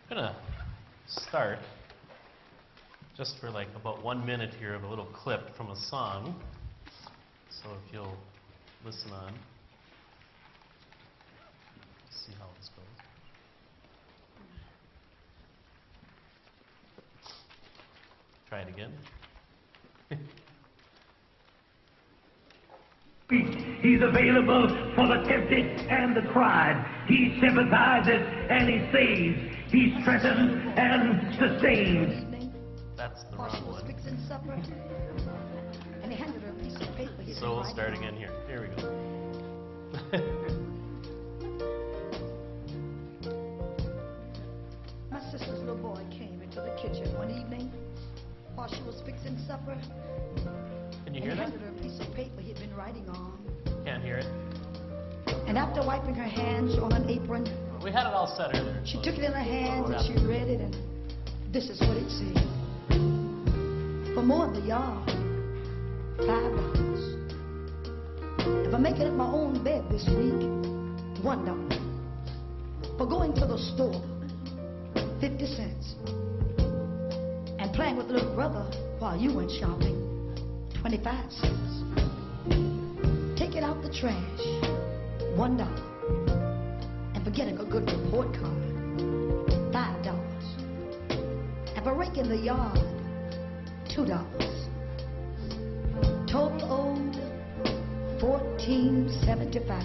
I'm going to start just for like about 1 minute here of a little clip from a song. So if you'll listen on, see how this goes. Try it again. He's available for the tempted and the tried. He sympathizes and he saves. He strengthens and sustains. That's the wrong one. Fixing supper, and he handed her a piece of paper. So we'll start again here. Here we go. My sister's little boy came into the kitchen one evening while she was fixing supper. Can you And hear he that? handed her a piece of paper he'd been writing on. Can't hear it. And after wiping her hands on an apron, We had it all set earlier. she took it in her hands and she read it, and this is what it said. For more in the yard, $5. If I make it at my own bed this week, $1. For going to the store, 50 cents. And playing with little brother while you went shopping, 25 cents. Take it out the trash, $1. And for getting a good report card, $5. And for raking the yard, $2. Total owed $14.75.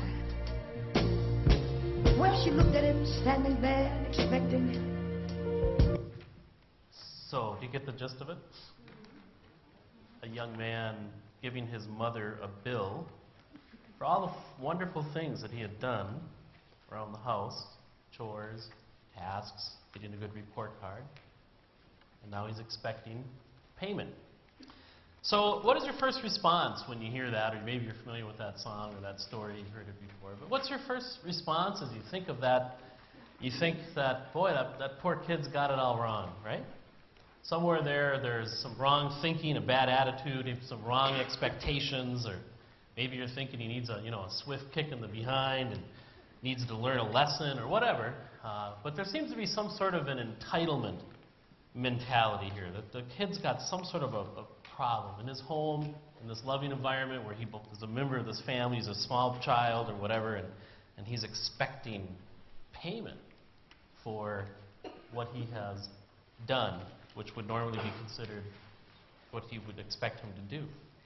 Well, she looked at him standing there and expecting. So, do you get the gist of it? A young man giving his mother a bill for all the wonderful things that he had done around the house, chores, tasks, getting a good report card. And now he's expecting payment. So what is your first response when you hear that? Or maybe you're familiar with that song or that story, you've heard it before. But what's your first response as you think of that? You think that, boy, that poor kid's got it all wrong, right? Somewhere there's some wrong thinking, a bad attitude, some wrong expectations, or maybe you're thinking he needs a swift kick in the behind and needs to learn a lesson or whatever. But there seems to be some sort of an entitlement mentality here, that the kid's got some sort of a problem in his home, in this loving environment where he is a member of this family, he's a small child or whatever, and he's expecting payment for what he has done, which would normally be considered what he would expect him to do.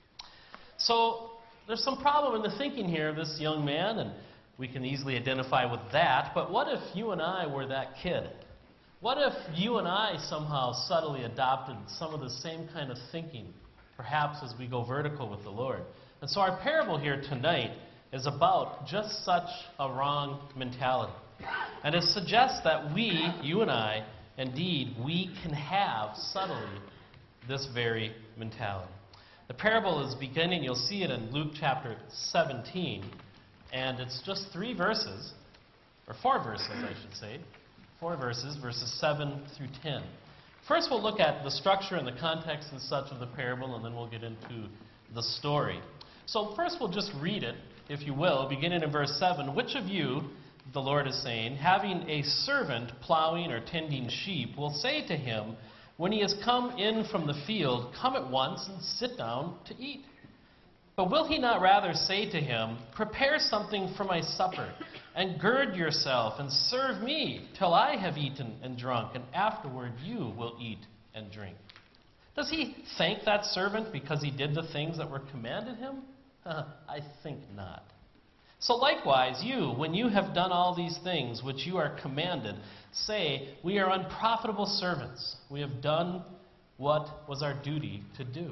So there's some problem in the thinking here of this young man, and we can easily identify with that, but what if you and I were that kid? What if you and I somehow subtly adopted some of the same kind of thinking, perhaps as we go vertical with the Lord? And so our parable here tonight is about just such a wrong mentality. And it suggests that you and I, indeed, we can have subtly this very mentality. The parable is beginning, you'll see it in Luke chapter 17, and it's just 3 verses, or 4 verses, I should say. 4 verses, verses 7 through 10. First, we'll look at the structure and the context and such of the parable, and then we'll get into the story. So first, we'll just read it, if you will, beginning in verse 7. Which of you, the Lord is saying, having a servant plowing or tending sheep, will say to him, when he has come in from the field, come at once and sit down to eat? But will he not rather say to him, prepare something for my supper, and gird yourself, and serve me till I have eaten and drunk, and afterward you will eat and drink? Does he thank that servant because he did the things that were commanded him? I think not. So likewise, you, when you have done all these things which you are commanded, say, we are unprofitable servants. We have done what was our duty to do.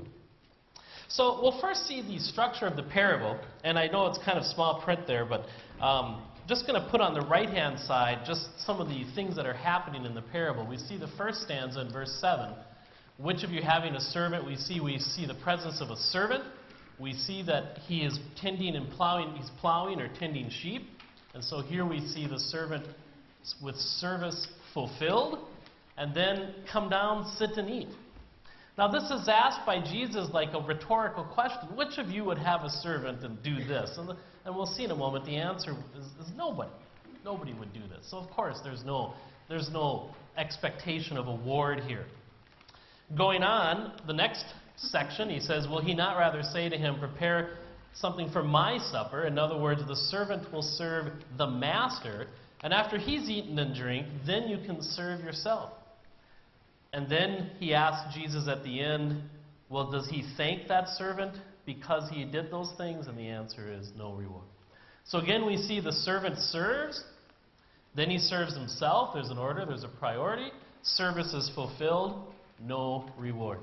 So we'll first see the structure of the parable, and I know it's kind of small print there, but just going to put on the right-hand side just some of the things that are happening in the parable. We see the first stanza in verse 7. Which of you having a servant? We see the presence of a servant. We see that he is tending and plowing. He's plowing or tending sheep. And so here we see the servant with service fulfilled. And then come down, sit and eat. Now this is asked by Jesus like a rhetorical question. Which of you would have a servant and do this? And we'll see in a moment the answer is nobody. Nobody would do this. So of course there's no There's no expectation of award here. Going on, the next section, he says, will he not rather say to him, prepare something for my supper? In other words, the servant will serve the master, and after he's eaten and drink, then you can serve yourself. And then he asks Jesus at the end, well, does he thank that servant because he did those things? And the answer is no reward. So again, we see the servant serves, then he serves himself. There's an order, there's a priority. Service is fulfilled, no reward.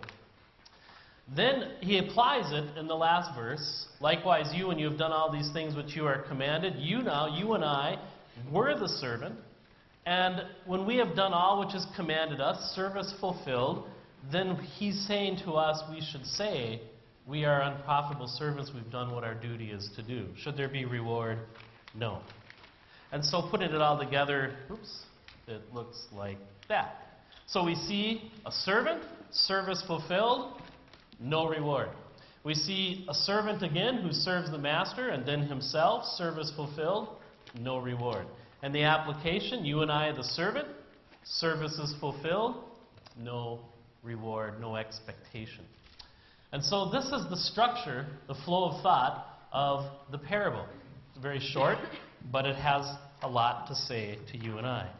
Then he applies it in the last verse. Likewise, you, when you have done all these things which you are commanded, you and I, were the servant. And when we have done all which is commanded us, service fulfilled, then he's saying to us, we should say, we are unprofitable servants, we've done what our duty is to do. Should there be reward? No. And so putting it all together, it looks like that. So we see a servant, service fulfilled, no reward. We see a servant again who serves the master, and then himself, service fulfilled, no reward. And the application, you and I, the servant, service is fulfilled, no reward, no expectation. And so this is the structure, the flow of thought of the parable. It's very short, but it has a lot to say to you and I.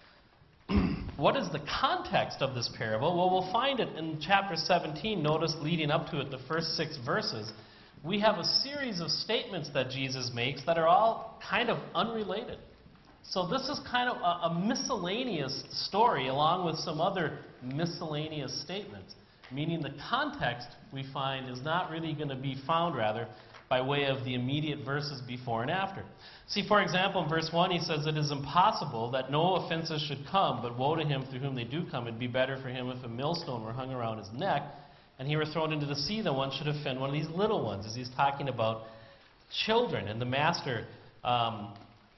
What is the context of this parable? Well, we'll find it in chapter 17. Notice leading up to it, the first 6 verses. We have a series of statements that Jesus makes that are all kind of unrelated. So this is kind of a miscellaneous story along with some other miscellaneous statements. Meaning the context, we find, is not really going to be found, rather, by way of the immediate verses before and after. See, for example, in verse 1, he says, it is impossible that no offenses should come, but woe to him through whom they do come. It'd be better for him if a millstone were hung around his neck, and he were thrown into the sea, than one should offend one of these little ones, as he's talking about children and the master of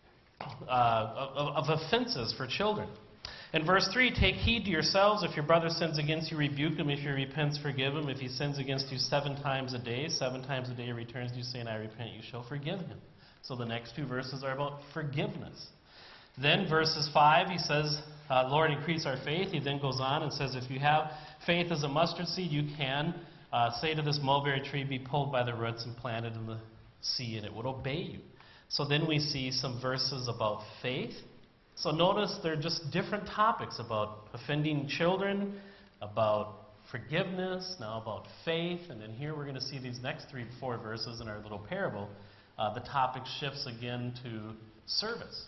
offenses for children. In verse 3, take heed to yourselves. If your brother sins against you, rebuke him. If he repents, forgive him. If he sins against you 7 times a day, 7 times a day he returns to you saying, I repent, you shall forgive him. So the next 2 verses are about forgiveness. Then verses 5, he says, Lord, increase our faith. He then goes on and says, if you have faith as a mustard seed, you can say to this mulberry tree, be pulled by the roots and planted in the sea, and it would obey you. So then we see some verses about faith. So notice they're just different topics about offending children, about forgiveness, now about faith, and then here we're going to see these next 3-4 verses in our little parable. The topic shifts again to service.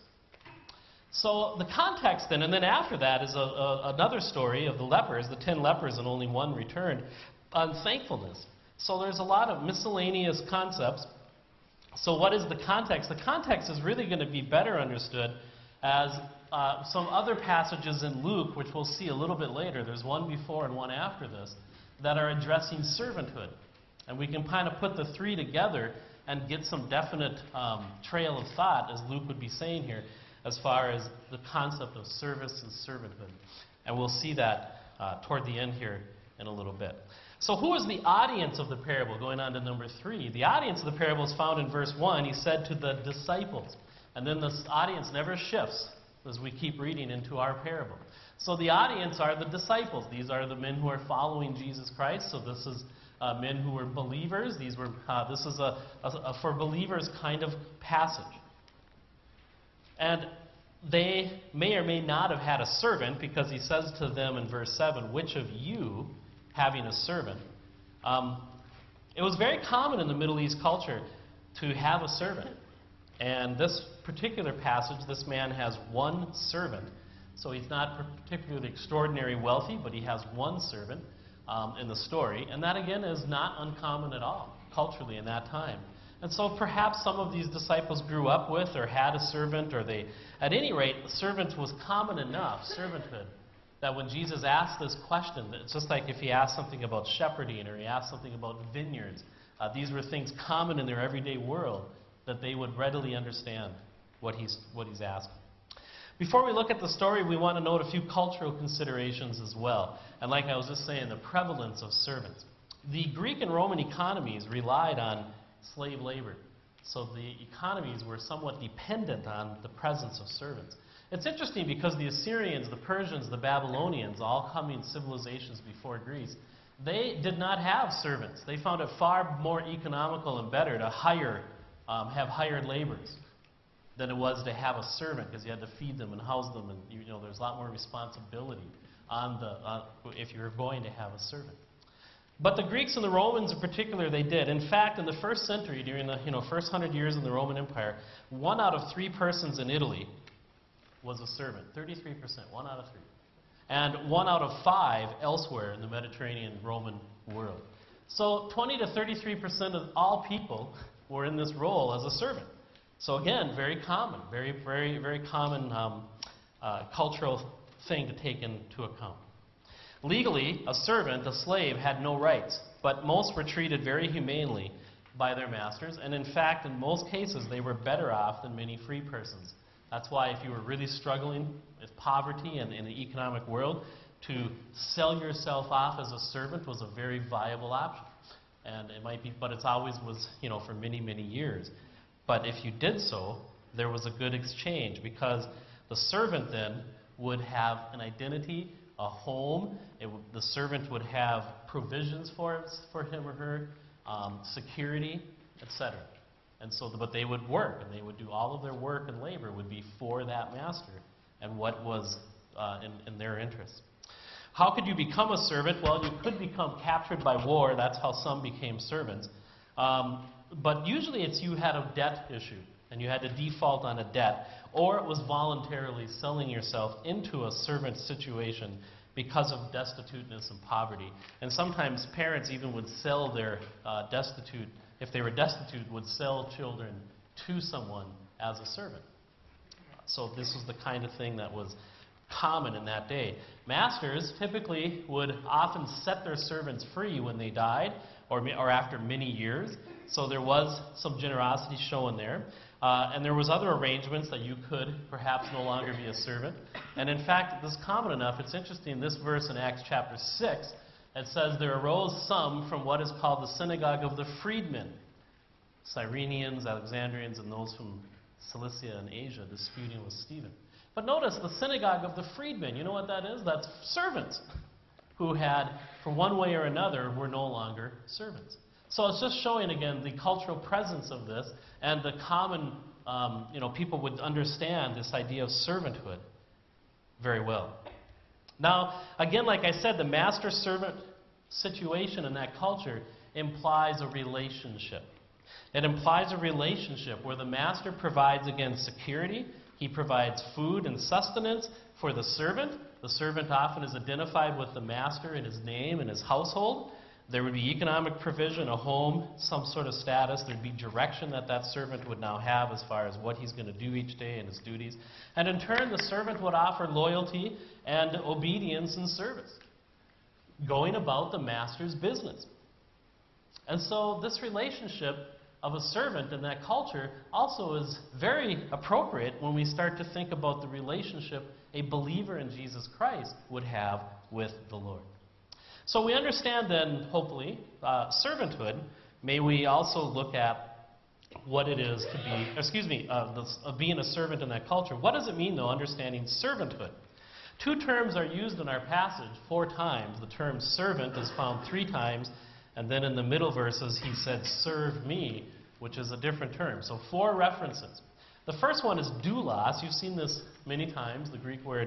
So the context then, and then after that is another story of the lepers, the 10 lepers and only 1 returned, on thankfulness. So there's a lot of miscellaneous concepts. So what is the context? The context is really going to be better understood as some other passages in Luke, which we'll see a little bit later. There's one before and one after this, that are addressing servanthood. And we can kind of put the 3 together and get some definite trail of thought, as Luke would be saying here, as far as the concept of service and servanthood. And we'll see that toward the end here in a little bit. So who is the audience of the parable? Going on to number 3. The audience of the parable is found in verse 1. He said to the disciples. And then this audience never shifts as we keep reading into our parable. So the audience are the disciples. These are the men who are following Jesus Christ. So this is men who were believers. This is a for believers kind of passage. And they may or may not have had a servant, because he says to them in verse 7, which of you having a servant? It was very common in the Middle East culture to have a servant. And this particular passage, this man has 1 servant. So he's not particularly extraordinarily wealthy, but he has 1 servant in the story. And that, again, is not uncommon at all, culturally, in that time. And so perhaps some of these disciples grew up with or had a servant, or they, at any rate, servant was common enough, servanthood, that when Jesus asked this question, it's just like if he asked something about shepherding or he asked something about vineyards, these were things common in their everyday world, that they would readily understand what he's asking. Before we look at the story, we want to note a few cultural considerations as well. And like I was just saying, the prevalence of servants. The Greek and Roman economies relied on slave labor. So the economies were somewhat dependent on the presence of servants. It's interesting because the Assyrians, the Persians, the Babylonians, all coming civilizations before Greece, they did not have servants. They found it far more economical and better to have hired laborers than it was to have a servant, because you had to feed them and house them, and there's a lot more responsibility if you're going to have a servant. But the Greeks and the Romans in particular, they did. In fact, in the first century, during the first 100 years in the Roman Empire, 1 out of 3 persons in Italy was a servant. 33%, 1 out of 3. And 1 out of 5 elsewhere in the Mediterranean Roman world. So 20 to 33% of all people were in this role as a servant. So again, very common, very, very, very common cultural thing to take into account. Legally, a servant, a slave, had no rights, but most were treated very humanely by their masters, and in fact, in most cases, they were better off than many free persons. That's why if you were really struggling with poverty and in the economic world, to sell yourself off as a servant was a very viable option. And it might be, but it's always was, for many, many years. But if you did so, there was a good exchange, because the servant then would have an identity, a home. The servant would have provisions for him or her, security, etc. And so, but they would work, and they would do all of their work and labor would be for that master and what was in their interest. How could you become a servant? Well, you could become captured by war. That's how some became servants. But usually it's you had a debt issue, and you had to default on a debt, or it was voluntarily selling yourself into a servant situation because of destituteness and poverty. And sometimes parents even would sell their if they were destitute, would sell children to someone as a servant. So this was the kind of thing that was common in that day. Masters typically would often set their servants free when they died or after many years. So there was some generosity shown there. And there was other arrangements that you could perhaps no longer be a servant. And in fact, this is common enough. It's interesting, this verse in Acts chapter 6, it says, there arose some from what is called the synagogue of the freedmen, Cyrenians, Alexandrians, and those from Cilicia and Asia, disputing with Stephen. But notice, the synagogue of the freedmen, you know what that is? That's servants who had, for one way or another, were no longer servants. So it's just showing, again, the cultural presence of this, and the common, people would understand this idea of servanthood very well. Now, again, like I said, the master-servant situation in that culture implies a relationship. It implies a relationship where the master provides, again, security. He provides food and sustenance for the servant. The servant often is identified with the master in his name and his household. There would be economic provision, a home, some sort of status. There would be direction that servant would now have as far as what he's going to do each day and his duties. And in turn, the servant would offer loyalty and obedience and service, going about the master's business. And so this relationship of a servant in that culture also is very appropriate when we start to think about the relationship a believer in Jesus Christ would have with the Lord. So we understand then, hopefully, servanthood. May we also look at what it is to be, being a servant in that culture. What does it mean, though, understanding servanthood? 2 terms are used in our passage 4 times. The term servant is found 3 times, and then in the middle verses he said, serve me, which is a different term. So 4 references. The first one is doulos. You've seen this many times, the Greek word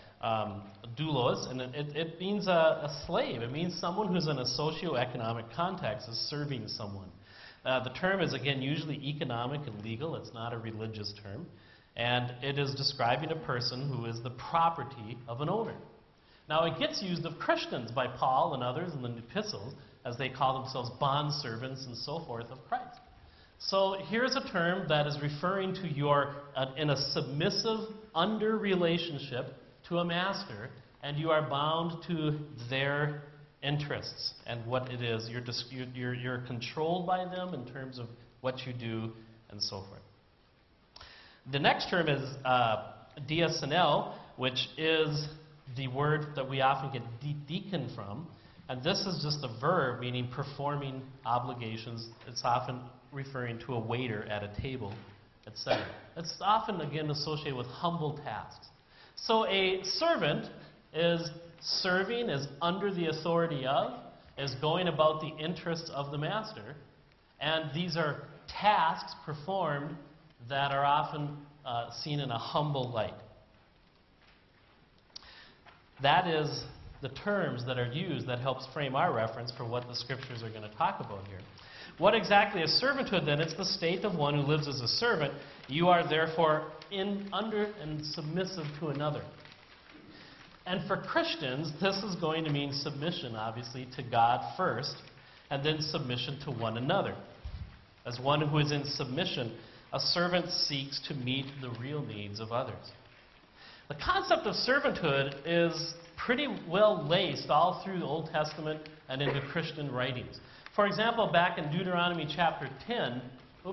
doulos, and it means a slave. It means someone who's in a socio-economic context is serving someone. The term is, again, usually economic and legal. It's not a religious term. And it is describing a person who is the property of an owner. Now, it gets used of Christians by Paul and others in the epistles, as they call themselves bondservants and so forth of Christ. So here's a term that is referring to your, in a submissive under relationship to a master, and you are bound to their interests and what it is. You're controlled by them in terms of what you do and so forth. The next term is diakoneo, which is the word that we often get deacon from. And this is just a verb meaning performing obligations. It's often referring to a waiter at a table, etc. It's often, again, associated with humble tasks. So a servant is serving, is under the authority of, is going about the interests of the master. And these are tasks performed that are often seen in a humble light. That is the terms that are used that helps frame our reference for what the scriptures are going to talk about here. What exactly is servanthood then? It's the state of one who lives as a servant. You are therefore under and submissive to another. And for Christians, this is going to mean submission, obviously, to God first, and then submission to one another. As one who is in submission, a servant seeks to meet the real needs of others. The concept of servanthood is pretty well laced all through the Old Testament and into Christian writings. For example, back in Deuteronomy chapter 10,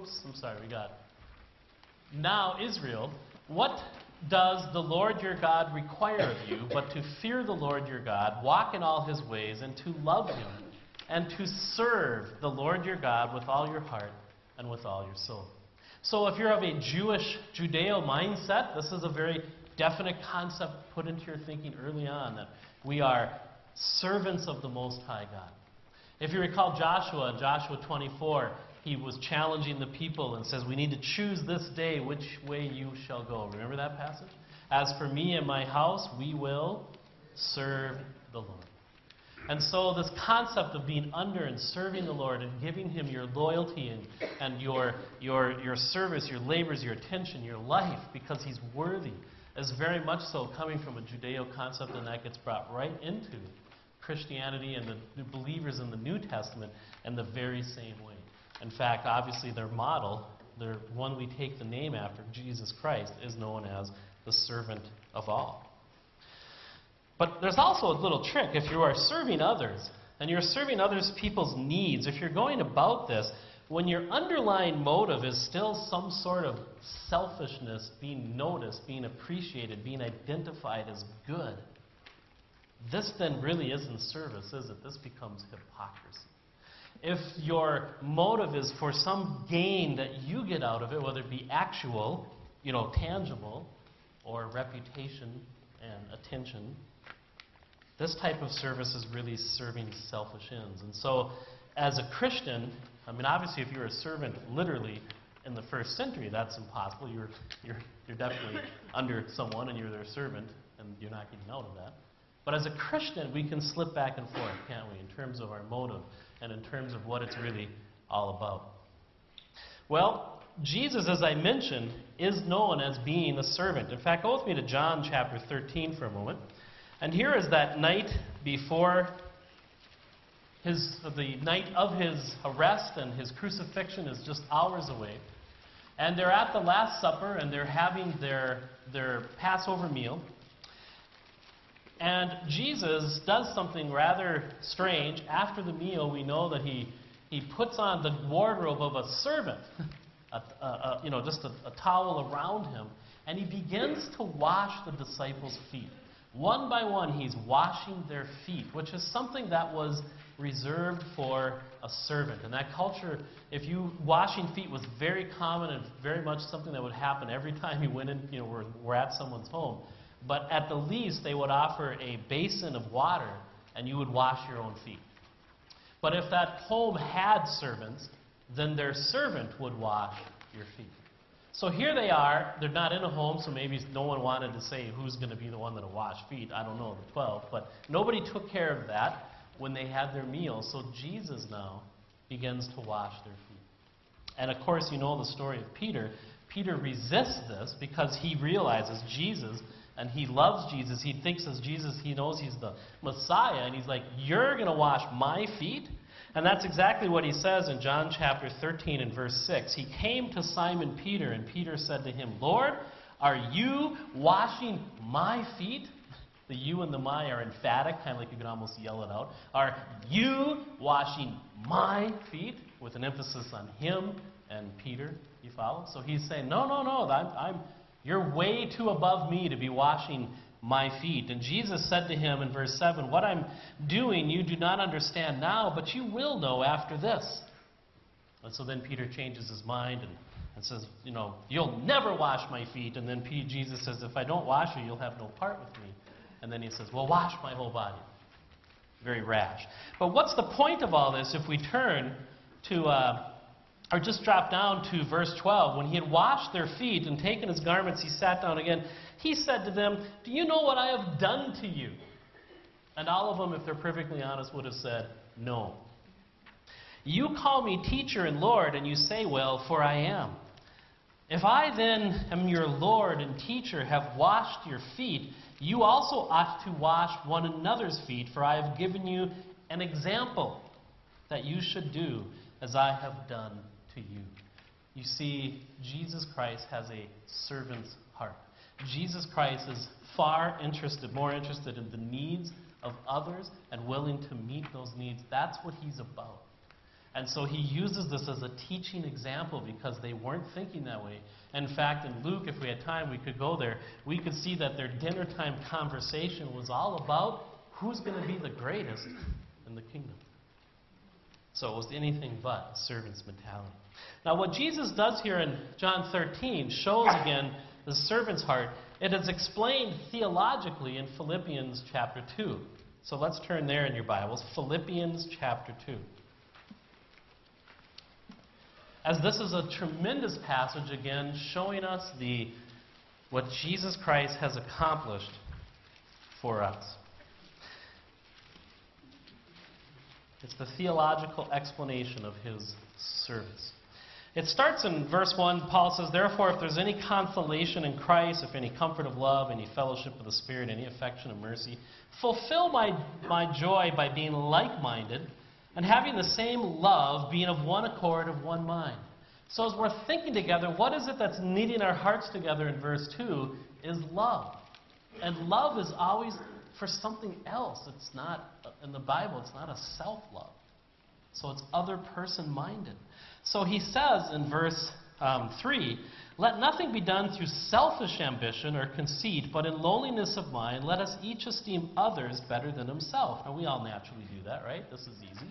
Now, Israel, what does the Lord your God require of you but to fear the Lord your God, walk in all his ways, and to love him, and to serve the Lord your God with all your heart and with all your soul? So if you're of a Jewish, Judeo mindset, this is a very definite concept put into your thinking early on, that we are servants of the Most High God. If you recall Joshua, in Joshua 24, he was challenging the people and says, we need to choose this day which way you shall go. Remember that passage? As for me and my house, we will serve the Lord. And so this concept of being under and serving the Lord and giving him your loyalty and your service, your labors, your attention, your life, because he's worthy, is very much so coming from a Judeo concept, and that gets brought right into Christianity and the believers in the New Testament in the very same way. In fact, obviously their model, the one we take the name after, Jesus Christ, is known as the servant of all. But there's also a little trick. If you are serving others, and you're serving others people's needs, if you're going about this, when your underlying motive is still some sort of selfishness, being noticed, being appreciated, being identified as good, this then really isn't service, is it? This becomes hypocrisy. If your motive is for some gain that you get out of it, whether it be actual, tangible, or reputation and attention, this type of service is really serving selfish ends. And so, as a Christian, obviously if you're a servant literally in the first century, that's impossible. You're definitely under someone and you're their servant, and you're not getting out of that. But as a Christian, we can slip back and forth, can't we, in terms of our motive and in terms of what it's really all about. Well, Jesus, as I mentioned, is known as being a servant. In fact, go with me to John chapter 13 for a moment. And here is that night before the night of his arrest, and his crucifixion is just hours away. And they're at the Last Supper, and they're having their Passover meal. And Jesus does something rather strange. After the meal, we know that he puts on the wardrobe of a servant, just a towel around him, and he begins to wash the disciples' feet. One by one, he's washing their feet, which is something that was reserved for a servant. In that culture, washing feet was very common and very much something that would happen every time you went in, we're at someone's home. But at the least, they would offer a basin of water, and you would wash your own feet. But if that home had servants, then their servant would wash your feet. So here they are. They're not in a home, so maybe no one wanted to say who's going to be the one that'll wash feet. I don't know, the 12. But nobody took care of that when they had their meal. So Jesus now begins to wash their feet. And of course, you know the story of Peter. Peter resists this because he realizes Jesus, and he loves Jesus. He thinks as Jesus, he knows he's the Messiah. And he's like, you're going to wash my feet? And that's exactly what he says in John chapter 13 and verse 6. He came to Simon Peter, and Peter said to him, Lord, are you washing my feet? The you and the my are emphatic, kind of like you could almost yell it out. Are you washing my feet? With an emphasis on him and Peter, you follow? So he's saying, no, you're way too above me to be washing my feet. And Jesus said to him in verse 7, what I'm doing you do not understand now, but you will know after this. And so then Peter changes his mind and says, you'll never wash my feet. And then Jesus says, if I don't wash you, you'll have no part with me. And then he says, well, wash my whole body. Very rash. But what's the point of all this if we turn to, or just drop down to verse 12. When he had washed their feet and taken his garments, he sat down again. He said to them, do you know what I have done to you? And all of them, if they're perfectly honest, would have said, no. You call me teacher and Lord, and you say, well, for I am. If I then am your Lord and teacher, have washed your feet, you also ought to wash one another's feet, for I have given you an example that you should do as I have done to you. You see, Jesus Christ has a servant's heart. Jesus Christ is more interested in the needs of others and willing to meet those needs. That's what he's about. And so he uses this as a teaching example because they weren't thinking that way. In fact, in Luke, if we had time, we could go there. We could see that their dinner time conversation was all about who's going to be the greatest in the kingdom. So it was anything but a servant's mentality. Now what Jesus does here in John 13 shows again the servant's heart. It is explained theologically in Philippians chapter 2. So let's turn there in your Bibles. Philippians chapter 2. As this is a tremendous passage, again, showing us what Jesus Christ has accomplished for us. It's the theological explanation of his service. It starts in verse 1. Paul says, therefore, if there's any consolation in Christ, if any comfort of love, any fellowship of the Spirit, any affection of mercy, fulfill my joy by being like-minded, and having the same love, being of one accord, of one mind. So as we're thinking together, what is it that's knitting our hearts together in verse 2 is love. And love is always for something else. It's not, in the Bible, it's not a self-love. So it's other person-minded. So he says in verse 3, let nothing be done through selfish ambition or conceit, but in lowliness of mind, let us each esteem others better than himself. Now, we all naturally do that, right? This is easy.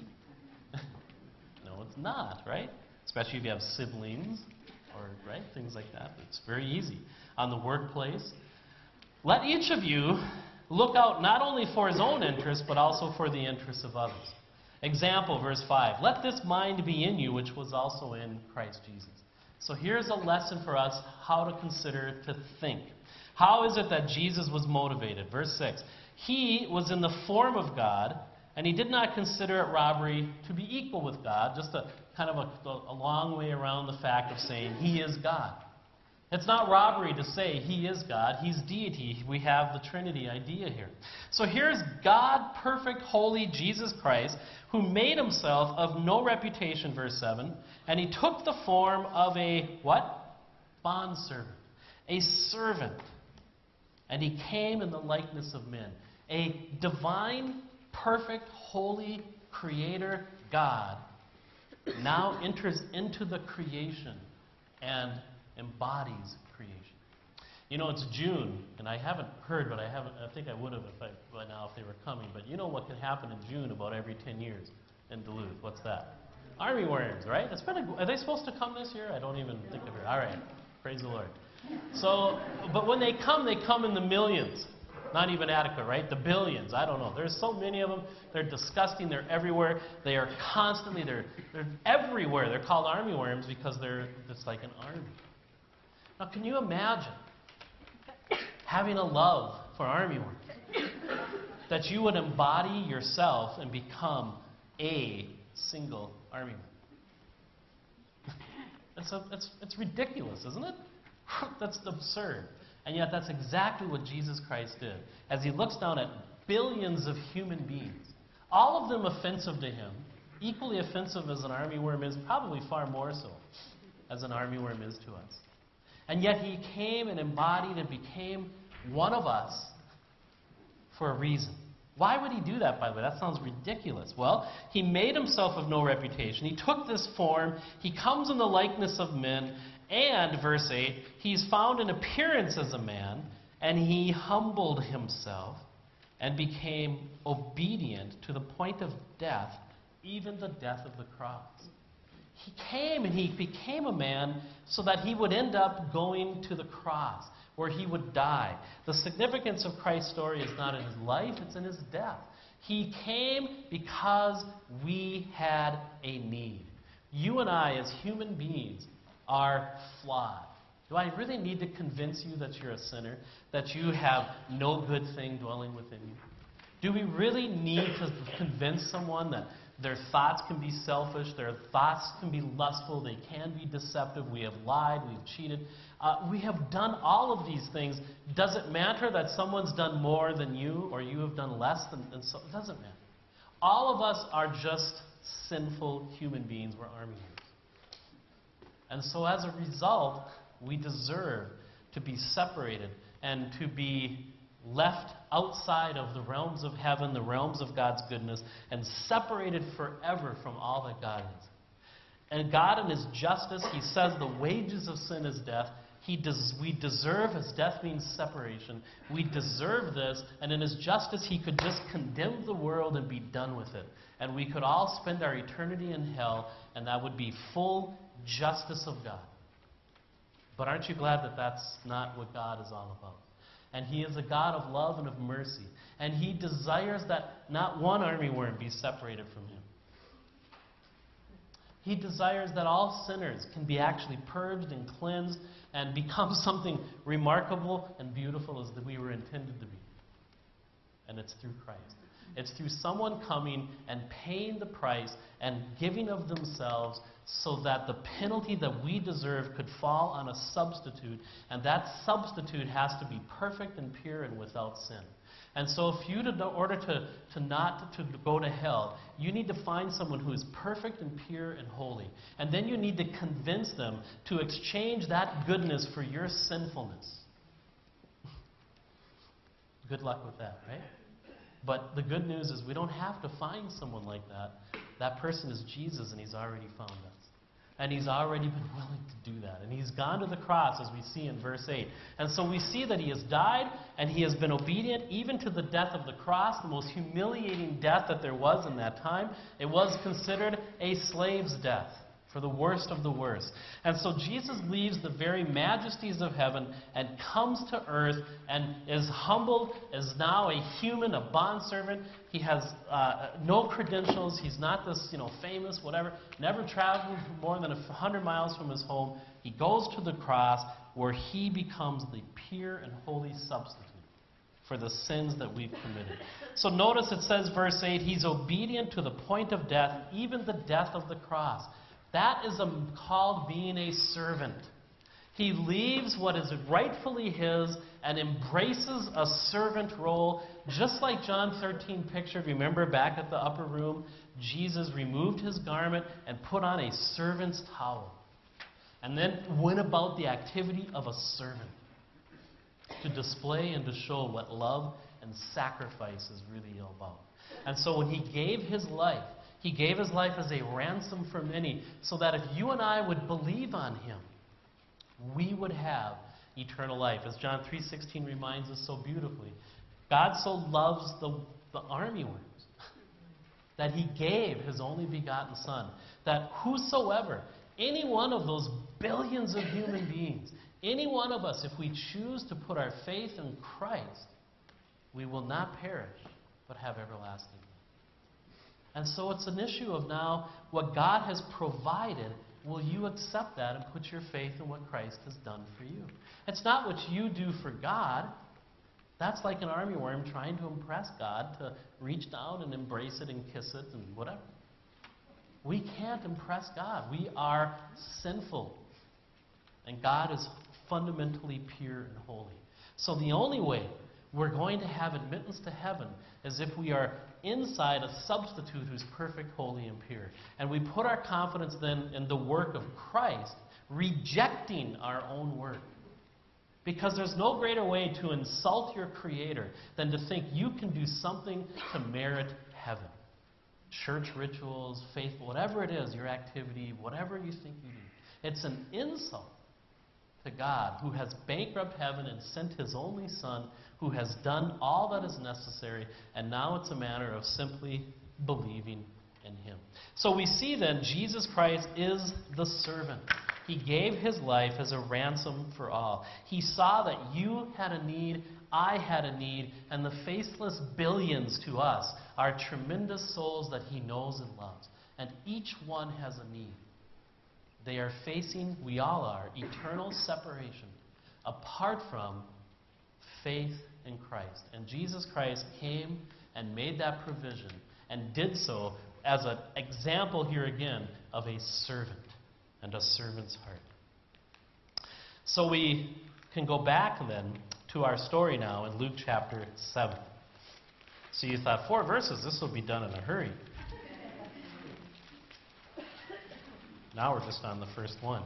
No, it's not, right? Especially if you have siblings or right things like that. It's very easy. On the workplace, let each of you look out not only for his own interests, but also for the interests of others. Example, verse 5. Let this mind be in you, which was also in Christ Jesus. So here's a lesson for us how to consider, to think. How is it that Jesus was motivated? Verse 6. He was in the form of God, and he did not consider it robbery to be equal with God, just a kind of a long way around the fact of saying he is God. It's not robbery to say he is God. He's deity. We have the Trinity idea here. So here's God, perfect, holy Jesus Christ, who made himself of no reputation, verse 7, and he took the form of a, what? Bondservant. A servant. And he came in the likeness of men. A divine, perfect, holy creator God now enters into the creation and embodies creation. You know, it's June, and I haven't heard, but I think I would have by now if they were coming. But you know what can happen in June about every 10 years in Duluth? What's that? Army worms, right? Are they supposed to come this year? I don't even think of it. All right, praise the Lord. So, but when they come in the millions. Not even adequate, right? The billions. I don't know. There's so many of them. They're disgusting. They're everywhere. They are constantly, they're everywhere. They're called army worms because it's like an army. Now, can you imagine having a love for army worms? That you would embody yourself and become a single army worm. It's ridiculous, isn't it? That's absurd. And yet that's exactly what Jesus Christ did. As he looks down at billions of human beings, all of them offensive to him, equally offensive as an army worm is, probably far more so as an army worm is to us. And yet he came and embodied and became one of us for a reason. Why would he do that, by the way? That sounds ridiculous. Well, he made himself of no reputation. He took this form. He comes in the likeness of men. And, verse 8, he's found in appearance as a man, and he humbled himself and became obedient to the point of death, even the death of the cross. He came and he became a man so that he would end up going to the cross, where he would die. The significance of Christ's story is not in his life, it's in his death. He came because we had a need. You and I, as human beings, are flawed. Do I really need to convince you that you're a sinner, that you have no good thing dwelling within you? Do we really need to convince someone that their thoughts can be selfish, their thoughts can be lustful, they can be deceptive, we have lied, we've cheated? We have done all of these things. Does it matter that someone's done more than you or you have done less than so? It doesn't matter. All of us are just sinful human beings. We're army worms. And so as a result, we deserve to be separated and to be left outside of the realms of heaven, the realms of God's goodness, and separated forever from all that God is. And God, in his justice, he says the wages of sin is death. We deserve, as death means separation, we deserve this, and in his justice he could just condemn the world and be done with it. And we could all spend our eternity in hell, and that would be full justice of God. But aren't you glad that that's not what God is all about? And he is a God of love and of mercy. And he desires that not one army worm be separated from him. He desires that all sinners can be actually purged and cleansed and become something remarkable and beautiful as we were intended to be. And it's through Christ. It's through someone coming and paying the price and giving of themselves so that the penalty that we deserve could fall on a substitute, and that substitute has to be perfect and pure and without sin. And so if you, in order to not to go to hell, you need to find someone who is perfect and pure and holy. And then you need to convince them to exchange that goodness for your sinfulness. Good luck with that, right? But the good news is we don't have to find someone like that. That person is Jesus, and he's already found us. And he's already been willing to do that. And he's gone to the cross, as we see in verse 8. And so we see that he has died, and he has been obedient even to the death of the cross, the most humiliating death that there was in that time. It was considered a slave's death, for the worst of the worst. And so Jesus leaves the very majesties of heaven and comes to earth and is humbled, is now a human, a bondservant. He has no credentials. He's not this, famous, whatever. Never traveled more than 100 miles from his home. He goes to the cross where he becomes the pure and holy substitute for the sins that we've committed. So notice it says, verse 8, he's obedient to the point of death, even the death of the cross. That is called being a servant. He leaves what is rightfully his and embraces a servant role, just like John 13 pictured. Remember back at the upper room, Jesus removed his garment and put on a servant's towel, and then went about the activity of a servant to display and to show what love and sacrifice is really all about. And so when he gave his life as a ransom for many, so that if you and I would believe on him, we would have eternal life. As John 3:16 reminds us so beautifully, God so loves the army worms that he gave his only begotten Son, that whosoever, any one of those billions of human beings, any one of us, if we choose to put our faith in Christ, we will not perish, but have everlasting life. And so it's an issue of now what God has provided. Will you accept that and put your faith in what Christ has done for you? It's not what you do for God. That's like an army worm trying to impress God, to reach down and embrace it and kiss it and whatever. We can't impress God. We are sinful. And God is fundamentally pure and holy. So the only way we're going to have admittance to heaven is if we are inside a substitute who's perfect, holy, and pure. And we put our confidence then in the work of Christ, rejecting our own work. Because there's no greater way to insult your Creator than to think you can do something to merit heaven. Church rituals, faith, whatever it is, your activity, whatever you think you do. It's an insult to God, who has bankrupted heaven and sent his only Son, who has done all that is necessary, and now it's a matter of simply believing in him. So we see then Jesus Christ is the servant. He gave his life as a ransom for all. He saw that you had a need, I had a need, and the faceless billions to us are tremendous souls that he knows and loves. And each one has a need. They are facing, we all are, eternal separation apart from faith in Christ. And Jesus Christ came and made that provision and did so as an example here again of a servant and a servant's heart. So we can go back then to our story now in Luke chapter 7. So you thought 4 verses, this will be done in a hurry. Now we're just on the first one.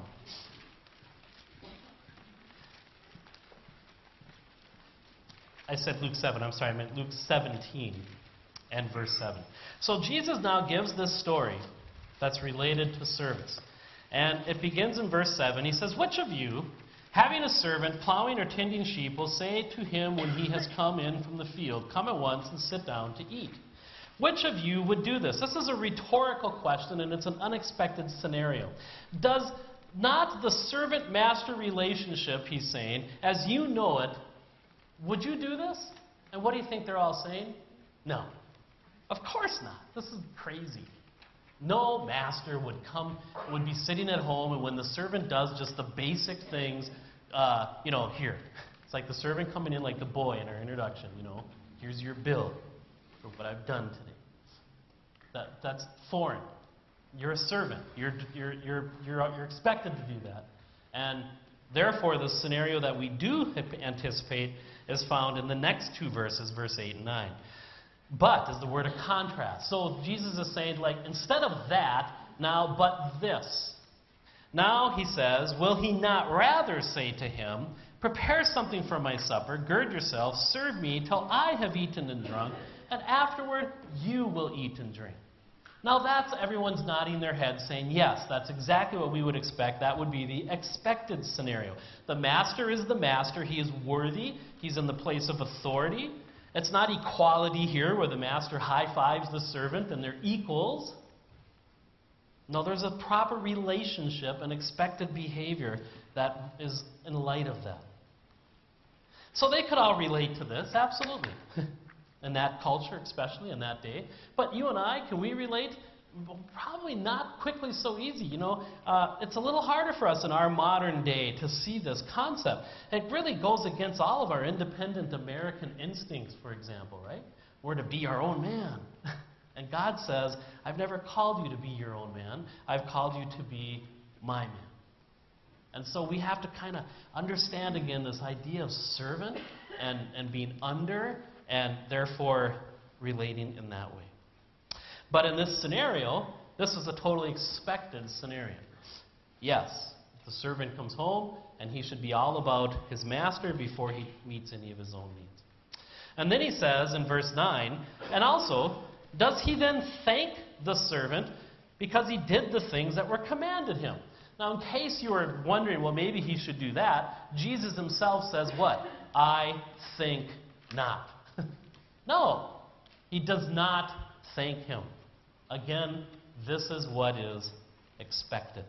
I said Luke 7, I'm sorry, I meant Luke 17 and verse 7. So Jesus now gives this story that's related to service. And it begins in verse 7. He says, "Which of you, having a servant plowing or tending sheep, will say to him when he has come in from the field, 'Come at once and sit down to eat'? Which of you would do this?" This is a rhetorical question, and it's an unexpected scenario. Does not the servant-master relationship, he's saying, as you know it, would you do this? And what do you think they're all saying? No. Of course not. This is crazy. No master would be sitting at home, and when the servant does just the basic things, here. It's like the servant coming in like the boy in our introduction, Here's your bill for what I've done today. That's foreign. You're a servant. You're expected to do that. And therefore, the scenario that we do anticipate is found in the next 2 verses, verse 8 and 9. But is the word of contrast. So Jesus is saying, instead of that, now, but this. Now, he says, will he not rather say to him, "Prepare something for my supper, gird yourself, serve me till I have eaten and drunk, and afterward you will eat and drink"? Now, that's everyone's nodding their head saying, yes, that's exactly what we would expect. That would be the expected scenario. The master is the master. He is worthy. He's in the place of authority. It's not equality here where the master high-fives the servant and they're equals. No, there's a proper relationship and expected behavior that is in light of that. So they could all relate to this, absolutely. In that culture, especially in that day. But you and I, can we relate? Probably not quickly so easy. It's a little harder for us in our modern day to see this concept. It really goes against all of our independent American instincts, for example, right? We're to be our own man. And God says, I've never called you to be your own man. I've called you to be my man. And so we have to kind of understand again this idea of servant and being under and therefore relating in that way. But in this scenario, this is a totally expected scenario. Yes, the servant comes home, and he should be all about his master before he meets any of his own needs. And then he says in verse 9, and also, does he then thank the servant because he did the things that were commanded him? Now, in case you were wondering, well, maybe he should do that, Jesus himself says what? I think not. No, he does not thank him. Again, this is what is expected.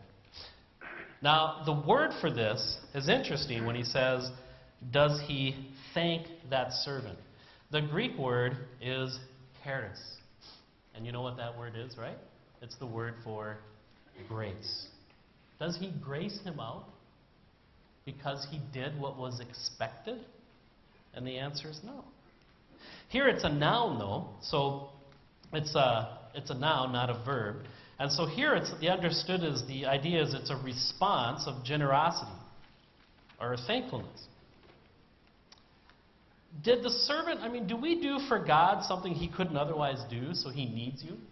Now, the word for this is interesting when he says, does he thank that servant? The Greek word is charis. And you know what that word is, right? It's the word for grace. Does he grace him out because he did what was expected? And the answer is no. Here it's a noun, though, so it's a noun, not a verb. And so here it's the understood is the idea is it's a response of generosity or thankfulness. Did the servant, do we do for God something he couldn't otherwise do, so he needs you?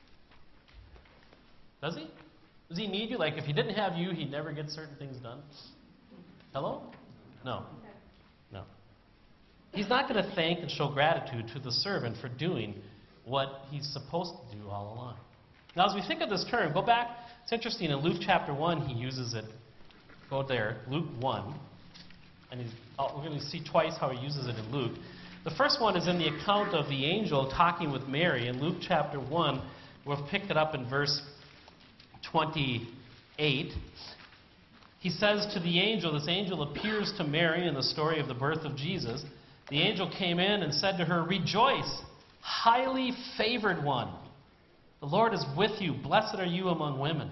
Does he? Does he need you? Like if he didn't have you, he'd never get certain things done? Hello? No. No. He's not going to thank and show gratitude to the servant for doing what he's supposed to do all along. Now, as we think of this term, go back. It's interesting. In Luke chapter 1, he uses it. Go there, Luke 1. And we're going to see twice how he uses it in Luke. The first one is in the account of the angel talking with Mary in Luke chapter 1, We'll pick it up in verse 28. He says to the angel, this angel appears to Mary in the story of the birth of Jesus. The angel came in and said to her, "Rejoice, highly favored one. The Lord is with you. Blessed are you among women."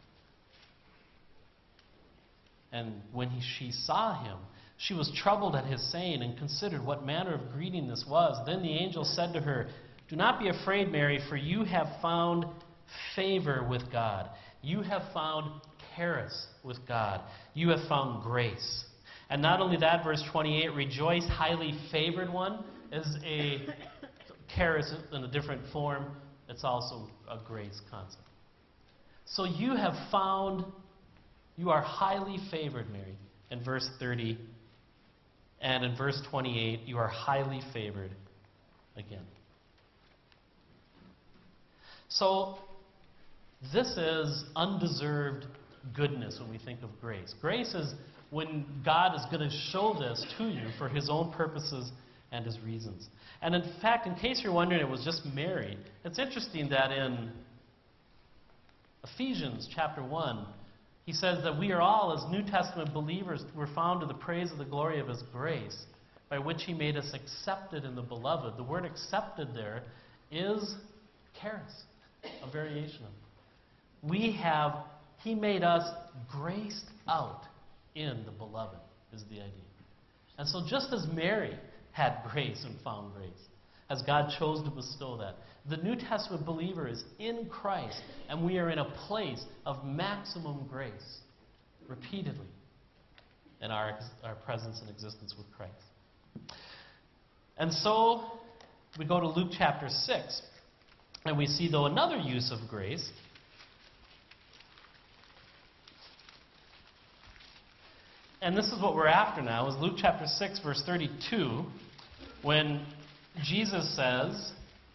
And when she saw him, she was troubled at his saying and considered what manner of greeting this was. Then the angel said to her, "Do not be afraid, Mary, for you have found favor with God. You have found charis with God. You have found grace." And not only that, verse 28, "Rejoice, highly favored one," is a charis in a different form. It's also a grace concept. So you are highly favored, Mary, in verse 30. And in verse 28, you are highly favored again. So this is undeserved goodness when we think of grace. Grace is when God is going to show this to you for his own purposes and his reasons. And in fact, in case you're wondering it was just Mary, it's interesting that in Ephesians chapter 1, he says that we are all, as New Testament believers, were found to the praise of the glory of his grace, by which he made us accepted in the beloved. The word accepted there is charis, a variation of it. He made us graced out in the beloved, is the idea. And so just as Mary had grace and found grace, as God chose to bestow that, the New Testament believer is in Christ, and we are in a place of maximum grace, repeatedly, in our presence and existence with Christ. And so, we go to Luke chapter 6, and we see, though, another use of grace. And this is what we're after now, is Luke chapter 6, verse 32, when Jesus says,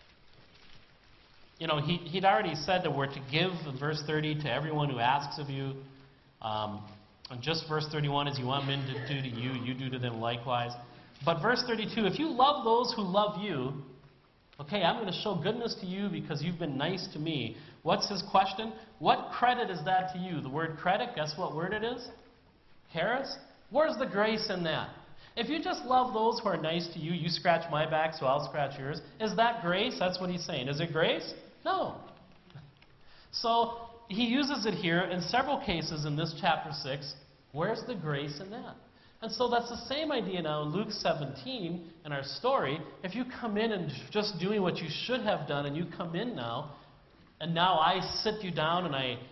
he'd already said that we're to give, in verse 30, to everyone who asks of you. And just verse 31, as you want men to do to you, you do to them likewise. But verse 32, if you love those who love you, okay, I'm going to show goodness to you because you've been nice to me. What's his question? What credit is that to you? The word credit, guess what word it is? Charis? Where's the grace in that? If you just love those who are nice to you, you scratch my back, so I'll scratch yours. Is that grace? That's what he's saying. Is it grace? No. So he uses it here in several cases in this chapter 6. Where's the grace in that? And so that's the same idea now in Luke 17 in our story. If you come in and just doing what you should have done, and you come in now, and now I sit you down and am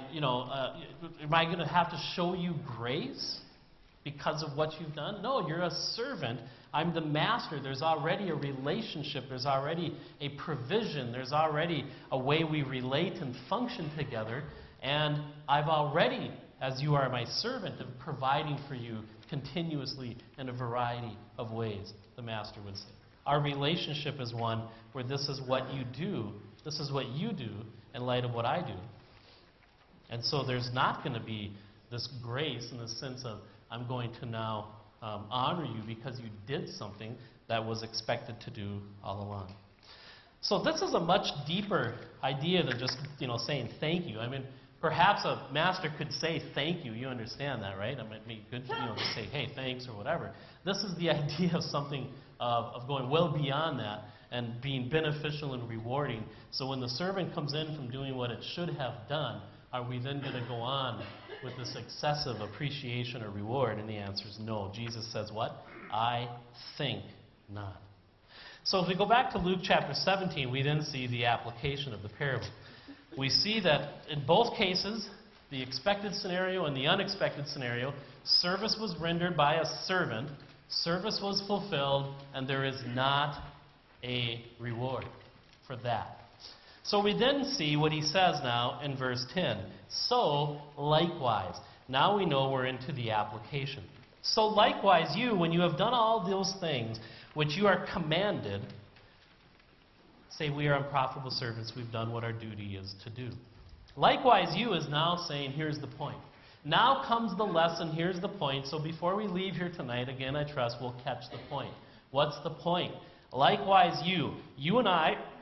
I going to have to show you grace because of what you've done? No, you're a servant. I'm the master. There's already a relationship. There's already a provision. There's already a way we relate and function together. And I've already, as you are my servant, of providing for you continuously in a variety of ways, the master would say. Our relationship is one where this is what you do. This is what you do in light of what I do. And so there's not going to be this grace in the sense of, I'm going to now honor you because you did something that was expected to do all along. So this is a much deeper idea than just saying thank you. I mean, perhaps a master could say thank you. You understand that, right? It might be good to say, hey, thanks or whatever. This is the idea of something of going well beyond that and being beneficial and rewarding. So when the servant comes in from doing what it should have done, are we then going to go on with this excessive appreciation or reward? And the answer is no. Jesus says what? I think not. So if we go back to Luke chapter 17, we then see the application of the parable. We see that in both cases, the expected scenario and the unexpected scenario, service was rendered by a servant, service was fulfilled, and there is not a reward for that. So we then see what he says now in verse 10. So, likewise. Now we know we're into the application. So likewise you, when you have done all those things which you are commanded, say we are unprofitable servants, we've done what our duty is to do. Likewise you is now saying, here's the point. Now comes the lesson, here's the point. So before we leave here tonight, again I trust we'll catch the point. What's the point? Likewise you and I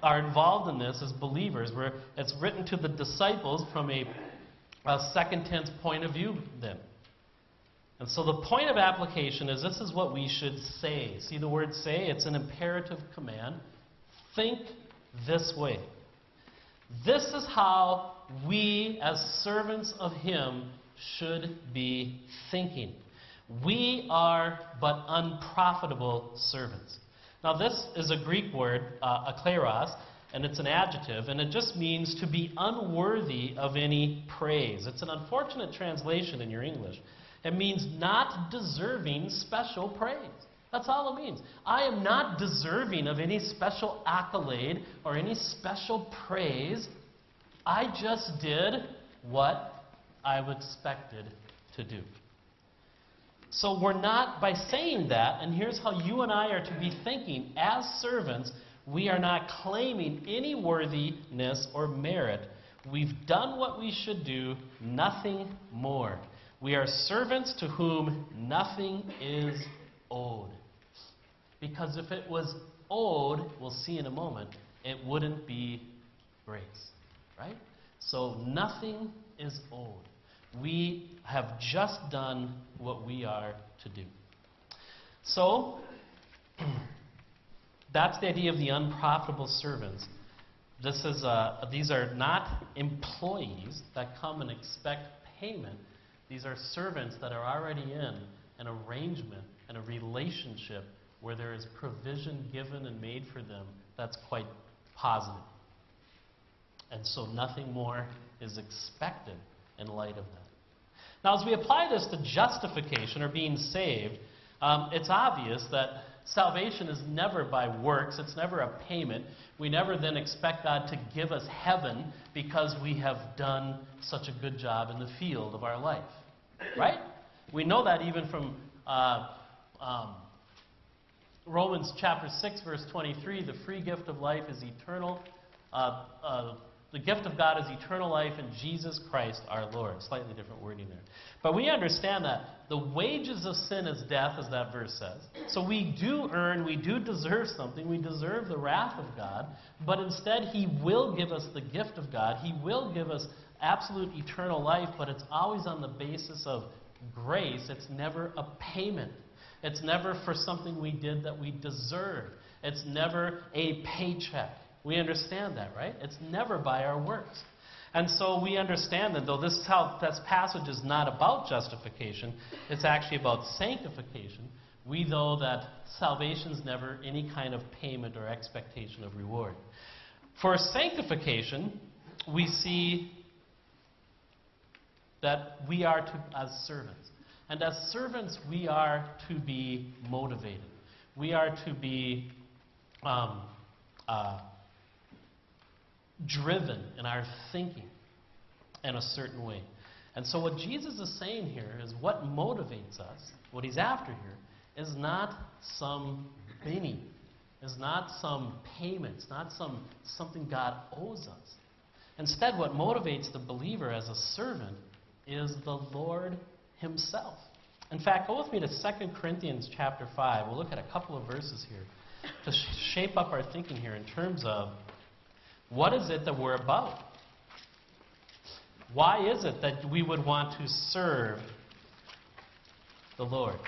are involved in this as believers, where it's written to the disciples from a second tense point of view then. And so the point of application is this is what we should say. See the word say? It's an imperative command. Think this way. This is how we as servants of Him should be thinking. We are but unprofitable servants. Now this is a Greek word, akleros, and it's an adjective, and it just means to be unworthy of any praise. It's an unfortunate translation in your English. It means not deserving special praise. That's all it means. I am not deserving of any special accolade or any special praise. I just did what I was expected to do. So we're not, by saying that, and here's how you and I are to be thinking, as servants, we are not claiming any worthiness or merit. We've done what we should do, nothing more. We are servants to whom nothing is owed. Because if it was owed, we'll see in a moment, it wouldn't be grace. Right? So nothing is owed. We have just done what we are to do. So, that's the idea of the unprofitable servants. These are not employees that come and expect payment. These are servants that are already in an arrangement and a relationship where there is provision given and made for them that's quite positive. And so nothing more is expected in light of that. Now, as we apply this to justification or being saved, it's obvious that salvation is never by works. It's never a payment. We never then expect God to give us heaven because we have done such a good job in the field of our life. Right? We know that even from Romans chapter 6, verse 23, the free gift of life is eternal. The gift of God is eternal life in Jesus Christ our Lord. Slightly different wording there. But we understand that the wages of sin is death, as that verse says. So we do earn, we do deserve something. We deserve the wrath of God. But instead, He will give us the gift of God. He will give us absolute eternal life, but it's always on the basis of grace. It's never a payment. It's never for something we did that we deserve. It's never a paycheck. We understand that, right? It's never by our works. And so we understand that though this passage is not about justification, it's actually about sanctification. We know that salvation is never any kind of payment or expectation of reward. For sanctification, we see that we are to, as servants. And as servants, we are to be motivated. We are to be driven in our thinking in a certain way. And so what Jesus is saying here is what motivates us, what He's after here, is not some benny, is not some payments, not something God owes us. Instead, what motivates the believer as a servant is the Lord Himself. In fact, go with me to 2 Corinthians chapter 5. We'll look at a couple of verses here to shape up our thinking here in terms of what is it that we're about? Why is it that we would want to serve the Lord?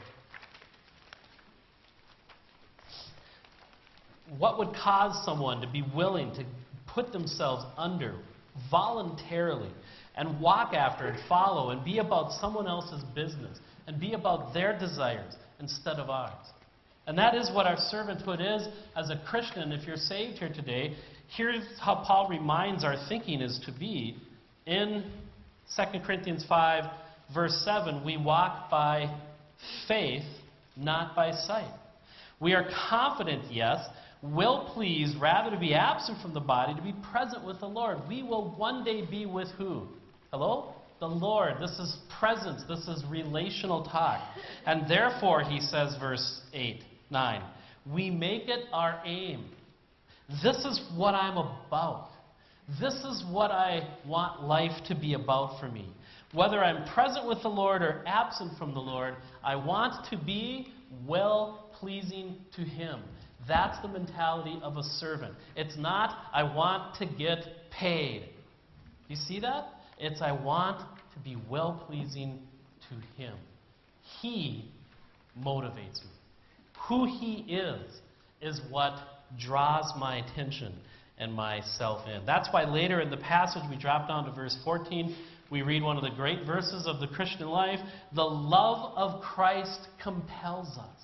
What would cause someone to be willing to put themselves under voluntarily and walk after and follow and be about someone else's business and be about their desires instead of ours? And that is what our servanthood is as a Christian. If you're saved here today, here's how Paul reminds our thinking is to be. In 2 Corinthians 5, verse 7, we walk by faith, not by sight. We are confident, yes, well pleased rather to be absent from the body, to be present with the Lord. We will one day be with who? Hello? The Lord. This is presence. This is relational talk. And therefore, he says, verse 9, we make it our aim. This is what I'm about. This is what I want life to be about for me. Whether I'm present with the Lord or absent from the Lord, I want to be well-pleasing to Him. That's the mentality of a servant. It's not, I want to get paid. You see that? It's, I want to be well-pleasing to Him. He motivates me. Who He is what draws my attention and myself in. That's why later in the passage we drop down to verse 14, we read one of the great verses of the Christian life. The love of Christ compels us.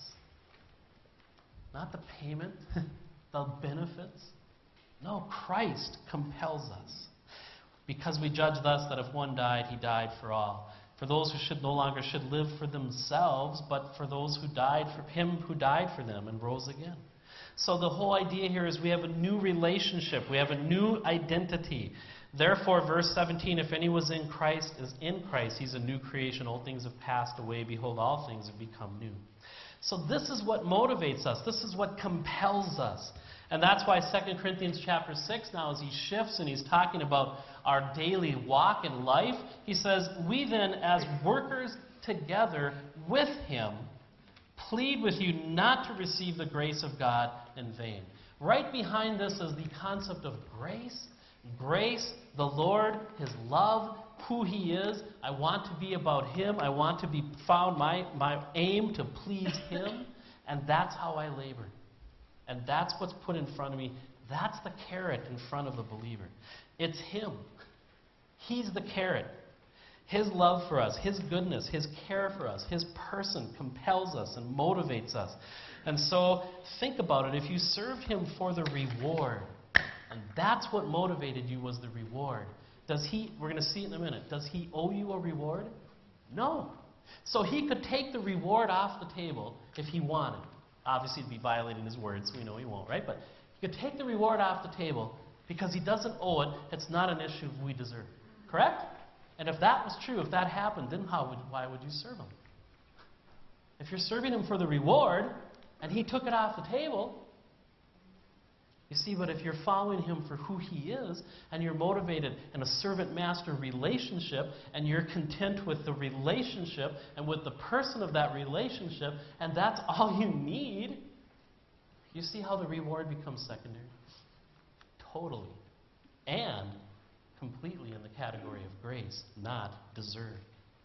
Not the payment, the benefits. No, Christ compels us. Because we judge thus that if one died, he died for all. For those who should no longer should live for themselves, but for those who died for him who died for them and rose again. So the whole idea here is we have a new relationship. We have a new identity. Therefore, verse 17, if any was in Christ, is in Christ, he's a new creation. Old things have passed away. Behold, all things have become new. So this is what motivates us. This is what compels us. And that's why 2 Corinthians chapter 6 now, as he shifts and he's talking about our daily walk in life, he says, we then, as workers together with him, plead with you not to receive the grace of God in vain. Right behind this is the concept of grace. Grace, the Lord, His love, who He is. I want to be about Him. I want to be found, my aim to please Him. And that's how I labor. And that's what's put in front of me. That's the carrot in front of the believer. It's Him. He's the carrot. His love for us, His goodness, His care for us, His person compels us and motivates us. And so think about it. If you served Him for the reward, and that's what motivated you was the reward, does He, we're going to see it in a minute, does He owe you a reward? No. So He could take the reward off the table if He wanted. Obviously, He'd be violating His word, so we know He won't, right? But He could take the reward off the table because He doesn't owe it. It's not an issue we deserve. Correct? And if that was true, if that happened, then why would you serve Him? If you're serving Him for the reward and He took it off the table, you see, but if you're following Him for who He is and you're motivated in a servant-master relationship and you're content with the relationship and with the person of that relationship and that's all you need, you see how the reward becomes secondary? Totally. And completely in the category of grace, not deserved.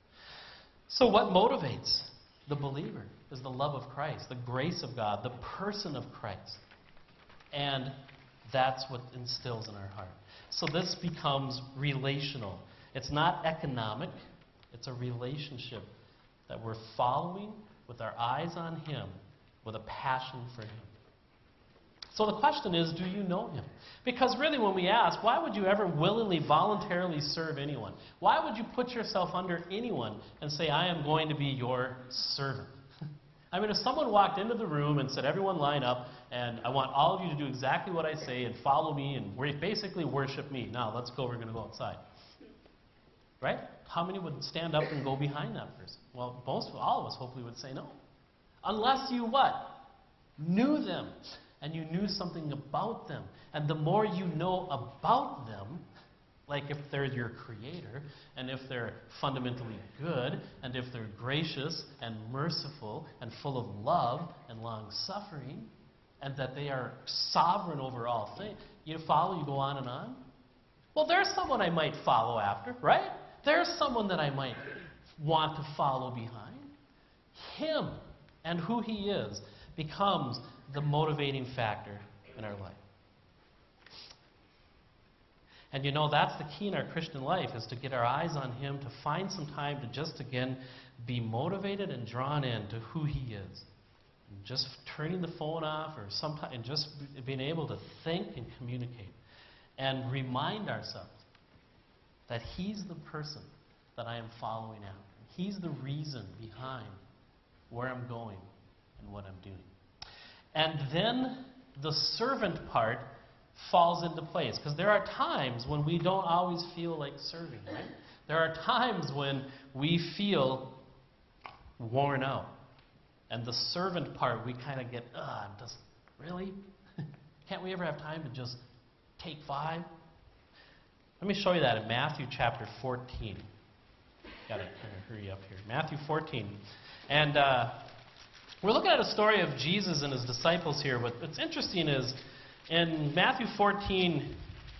So what motivates the believer is the love of Christ, the grace of God, the person of Christ. And that's what instills in our heart. So this becomes relational. It's not economic. It's a relationship that we're following with our eyes on Him, with a passion for Him. So the question is, do you know Him? Because really when we ask, why would you ever willingly, voluntarily serve anyone? Why would you put yourself under anyone and say, I am going to be your servant? I mean, if someone walked into the room and said, everyone line up, and I want all of you to do exactly what I say and follow me and basically worship me. Now, let's go, we're going to go outside. Right? How many would stand up and go behind that person? Well, all of us hopefully would say no. Unless you what? Knew them. And you knew something about them. And the more you know about them, like if they're your creator, and if they're fundamentally good, and if they're gracious and merciful and full of love and long-suffering, and that they are sovereign over all things, you follow, you go on and on. Well, there's someone I might follow after, right? There's someone that I might want to follow behind. Him and who He is becomes the motivating factor in our life. And you know, that's the key in our Christian life, is to get our eyes on Him, to find some time to just, again, be motivated and drawn in to who He is. And just turning the phone off or sometime, and just being able to think and communicate. And remind ourselves that He's the person that I am following after. He's the reason behind where I'm going and what I'm doing. And then the servant part falls into place. Because there are times when we don't always feel like serving, right? There are times when we feel worn out. And the servant part, we kind of get, just, really? Can't we ever have time to just take 5? Let me show you that in Matthew chapter 14. Got to kind of hurry up here. Matthew 14. And We're looking at a story of Jesus and his disciples here. What's interesting is in Matthew 14,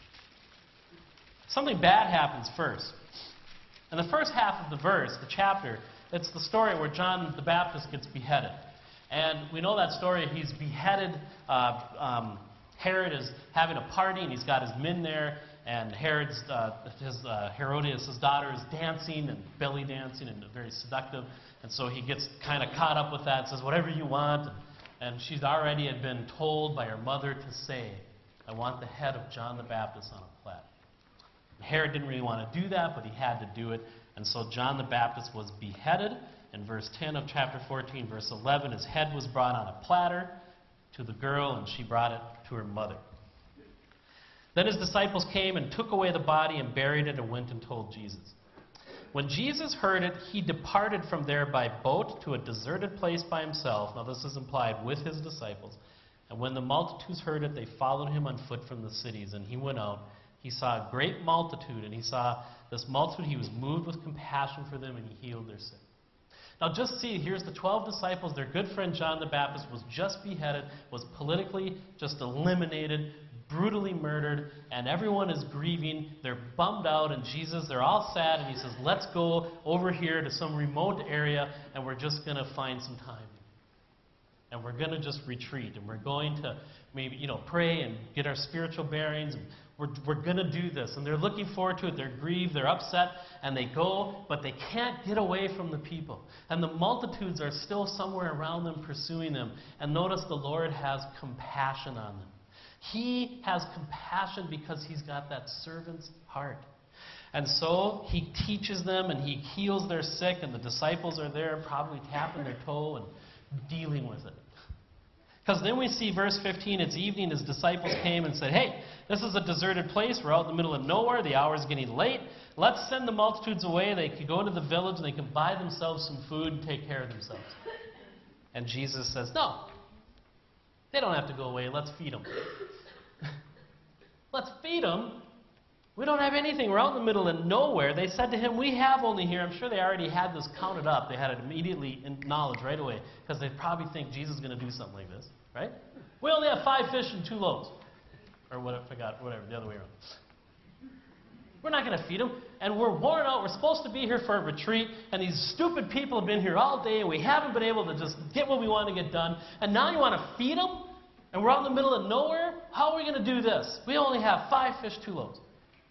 something bad happens first. In the first half of the verse, the chapter, it's the story where John the Baptist gets beheaded. And we know that story. He's beheaded. Herod is having a party, and he's got his men there. And Herodias, his daughter, is dancing and belly dancing and very seductive. And so he gets kind of caught up with that and says, whatever you want. And she's already had been told by her mother to say, I want the head of John the Baptist on a platter. Herod didn't really want to do that, but he had to do it. And so John the Baptist was beheaded. In verse 10 of chapter 14, verse 11, his head was brought on a platter to the girl, and she brought it to her mother. Then his disciples came and took away the body and buried it and went and told Jesus. When Jesus heard it, he departed from there by boat to a deserted place by himself. Now this is implied with his disciples. And when the multitudes heard it, they followed him on foot from the cities. And he went out. He saw a great multitude, and he saw this multitude. He was moved with compassion for them, and he healed their sick. Now just see, here's the 12 disciples. Their good friend John the Baptist was just beheaded, was politically just eliminated, brutally murdered, and everyone is grieving. They're bummed out, and Jesus, they're all sad, and he says, let's go over here to some remote area, and we're just going to find some time. And we're going to just retreat, and we're going to maybe, pray and get our spiritual bearings. And we're going to do this. And they're looking forward to it. They're grieved. They're upset. And they go, but they can't get away from the people. And the multitudes are still somewhere around them, pursuing them. And notice the Lord has compassion on them. He has compassion because he's got that servant's heart. And so he teaches them and he heals their sick. And the disciples are there probably tapping their toe and dealing with it. Because then we see verse 15, it's evening, his disciples came and said, hey, this is a deserted place, we're out in the middle of nowhere, the hour's getting late, let's send the multitudes away, they can go to the village and they can buy themselves some food and take care of themselves. And Jesus says, no, they don't have to go away, let's feed them. Let's feed them? We don't have anything, we're out in the middle of nowhere. They said to him, we have only here, I'm sure they already had this counted up, they had it immediately in knowledge right away, because they probably think Jesus is going to do something like this, right? We only have 5 fish and 2 loaves. Or whatever, the other way around. We're not going to feed them, and we're worn out, we're supposed to be here for a retreat, and these stupid people have been here all day, and we haven't been able to just get what we want to get done, and now you want to feed them? And we're out in the middle of nowhere? How are we going to do this? We only have 5 fish, 2 loaves.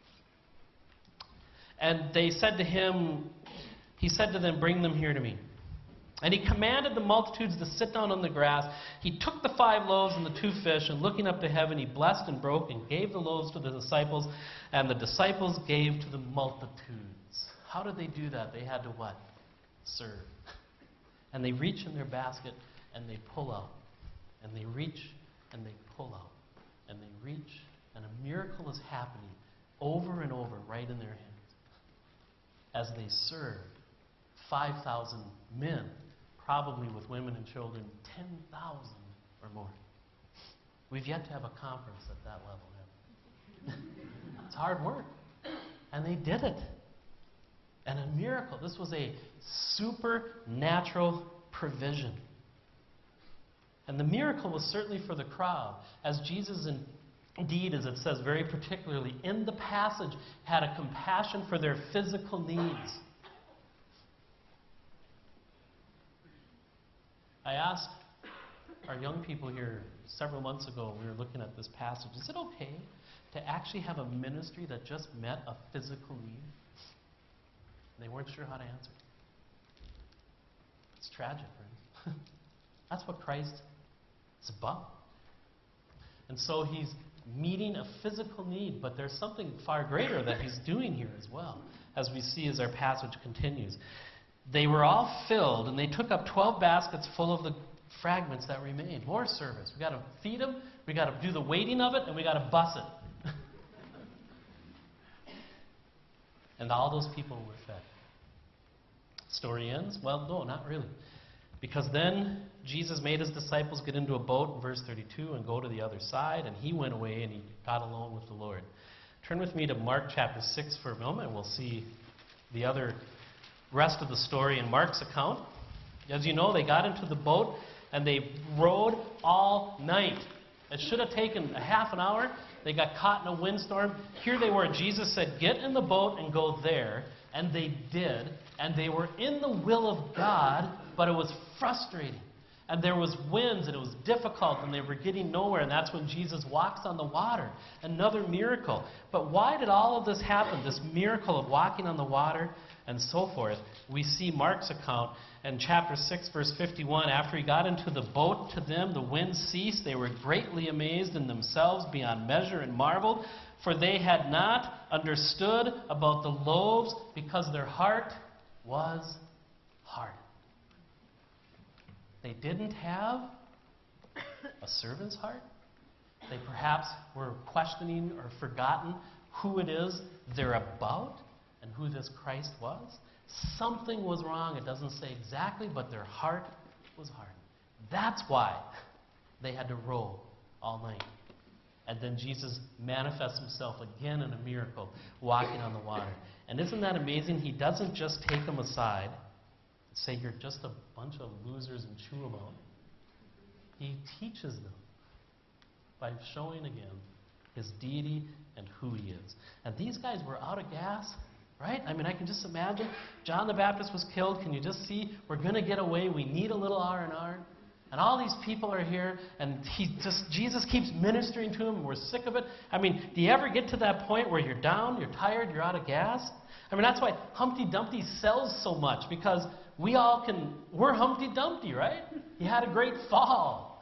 And they said to him, he said to them, bring them here to me. And he commanded the multitudes to sit down on the grass. He took the 5 loaves and the 2 fish, and looking up to heaven, he blessed and broke and gave the loaves to the disciples, and the disciples gave to the multitudes. How did they do that? They had to what? Serve. And they reach in their basket, and they pull out. And they reach, and they pull out. And they reach, and a miracle is happening over and over right in their hands. As they served 5,000 men, probably with women and children, 10,000 or more. We've yet to have a conference at that level, have we? It's hard work. And they did it. And a miracle. This was a supernatural provision. And the miracle was certainly for the crowd, as Jesus indeed, as it says very particularly in the passage, had a compassion for their physical needs. I asked our young people here several months ago, we were looking at this passage, is it okay to actually have a ministry that just met a physical need? And they weren't sure how to answer. It's tragic, right? That's what Christ is about. And so he's meeting a physical need, but there's something far greater that he's doing here as well, as we see as our passage continues. They were all filled, and they took up 12 baskets full of the fragments that remained. More service. We've got to feed them, we've got to do the weighting of it, and we've got to bus it. And all those people were fed. Story ends? Well, no, not really. Because then Jesus made his disciples get into a boat, in verse 32, and go to the other side, and he went away and he got alone with the Lord. Turn with me to Mark chapter 6 for a moment, and we'll see the other rest of the story in Mark's account. As you know, they got into the boat, And they rowed all night. It should have taken a half an hour. They got caught in a windstorm. Here they were. Jesus said, get in the boat and go there. And they did. And they were in the will of God, but it was frustrating. And there was winds, and it was difficult, and they were getting nowhere. And that's when Jesus walks on the water. Another miracle. But why did all of this happen? This miracle of walking on the water and so forth. We see Mark's account in chapter 6, verse 51. After he got into the boat to them, the wind ceased. They were greatly amazed in themselves beyond measure and marveled, for they had not understood about the loaves, because their heart was hard. They didn't have a servant's heart. They perhaps were questioning or forgotten who it is they're about and who this Christ was. Something was wrong. It doesn't say exactly, but their heart was hardened. That's why they had to row all night. And then Jesus manifests himself again in a miracle, walking on the water. And isn't that amazing? He doesn't just take them aside and say, you're just a bunch of losers and chew them out. He teaches them by showing again his deity and who he is. And these guys were out of gas, right? I mean, I can just imagine. John the Baptist was killed. Can you just see? We're going to get away. We need a little R&R. And all these people are here, and Jesus keeps ministering to them, and we're sick of it. I mean, do you ever get to that point where you're down, you're tired, you're out of gas? I mean, that's why Humpty Dumpty sells so much, because we're Humpty Dumpty, right? He had a great fall.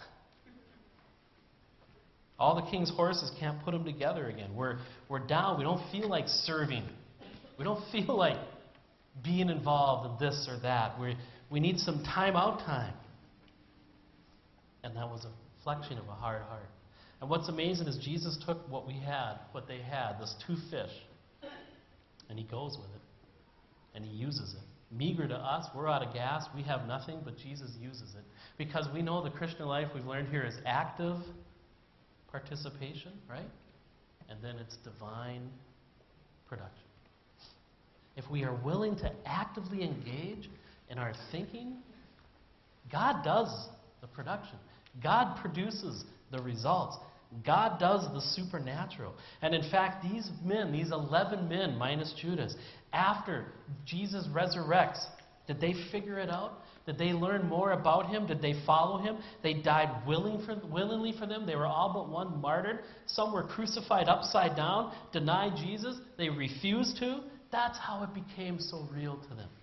All the king's horses can't put him together again. We're down. We don't feel like serving. We don't feel like being involved in this or that. We need some time-out time. And that was a reflection of a hard heart. And what's amazing is Jesus took what they had, this 2 fish, and he goes with it. And he uses it. Meager to us, we're out of gas, we have nothing, but Jesus uses it. Because we know the Christian life, we've learned here, is active participation, right? And then it's divine production. If we are willing to actively engage in our thinking, God does the production. God produces the results. God does the supernatural. And in fact, these men, these 11 men minus Judas, after Jesus resurrects, did they figure it out? Did they learn more about him? Did they follow him? They died willingly for them. They were all but one martyred. Some were crucified upside down, denied Jesus. They refused to. That's how it became so real to them.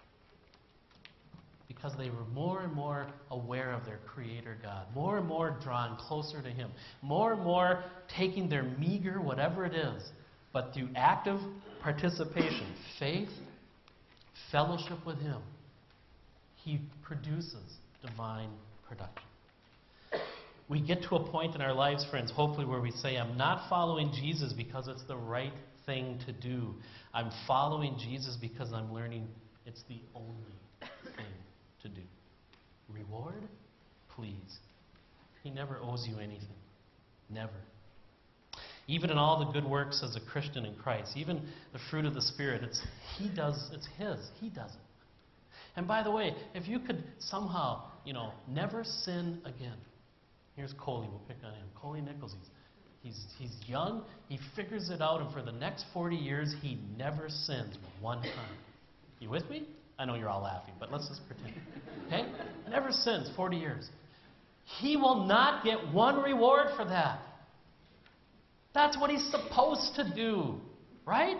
Because they were more and more aware of their Creator God, more and more drawn closer to him, more and more taking their meager, whatever it is, but through active participation, faith, fellowship with him, he produces divine production. We get to a point in our lives, friends, hopefully where we say, I'm not following Jesus because it's the right thing to do. I'm following Jesus because I'm learning it's the only thing to do. Reward? Please. He never owes you anything. Never. Even in all the good works as a Christian in Christ, even the fruit of the Spirit, it's his. He does it. And by the way, if you could somehow, never sin again. Here's Coley, we'll pick on him. Coley Nichols, he's young, he figures it out, and for the next 40 years, he never sins one time. You with me? I know you're all laughing, but let's just pretend. Okay? Never sins, 40 years. He will not get one reward for that. That's what he's supposed to do, right?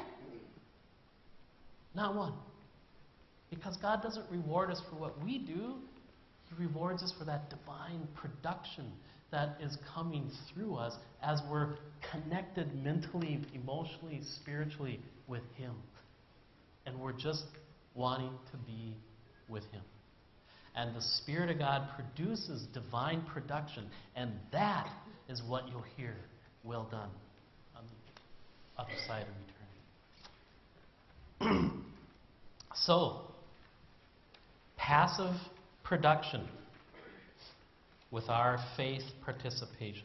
Not one. Because God doesn't reward us for what we do. He rewards us for that divine production that is coming through us as we're connected mentally, emotionally, spiritually with him. And we're just wanting to be with him. And the Spirit of God produces divine production, and that is what you'll hear, well done, on the other side of eternity. So, passive production with our faith participation.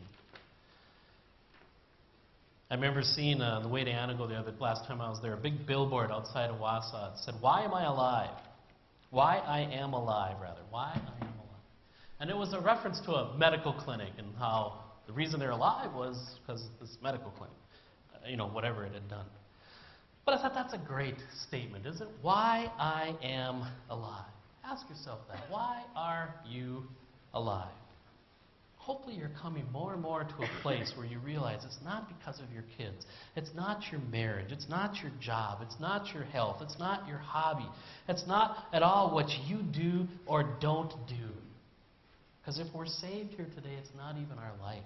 I remember seeing on the way to Anago last time I was there, a big billboard outside of Wausau. It said, "Why am I alive?" Why I am alive, rather. Why I am alive. And it was a reference to a medical clinic and how the reason they're alive was because of this medical clinic. Whatever it had done. But I thought that's a great statement, isn't it? Why I am alive. Ask yourself that. Why are you alive? Hopefully you're coming more and more to a place where you realize it's not because of your kids. It's not your marriage. It's not your job. It's not your health. It's not your hobby. It's not at all what you do or don't do. Because if we're saved here today, it's not even our life.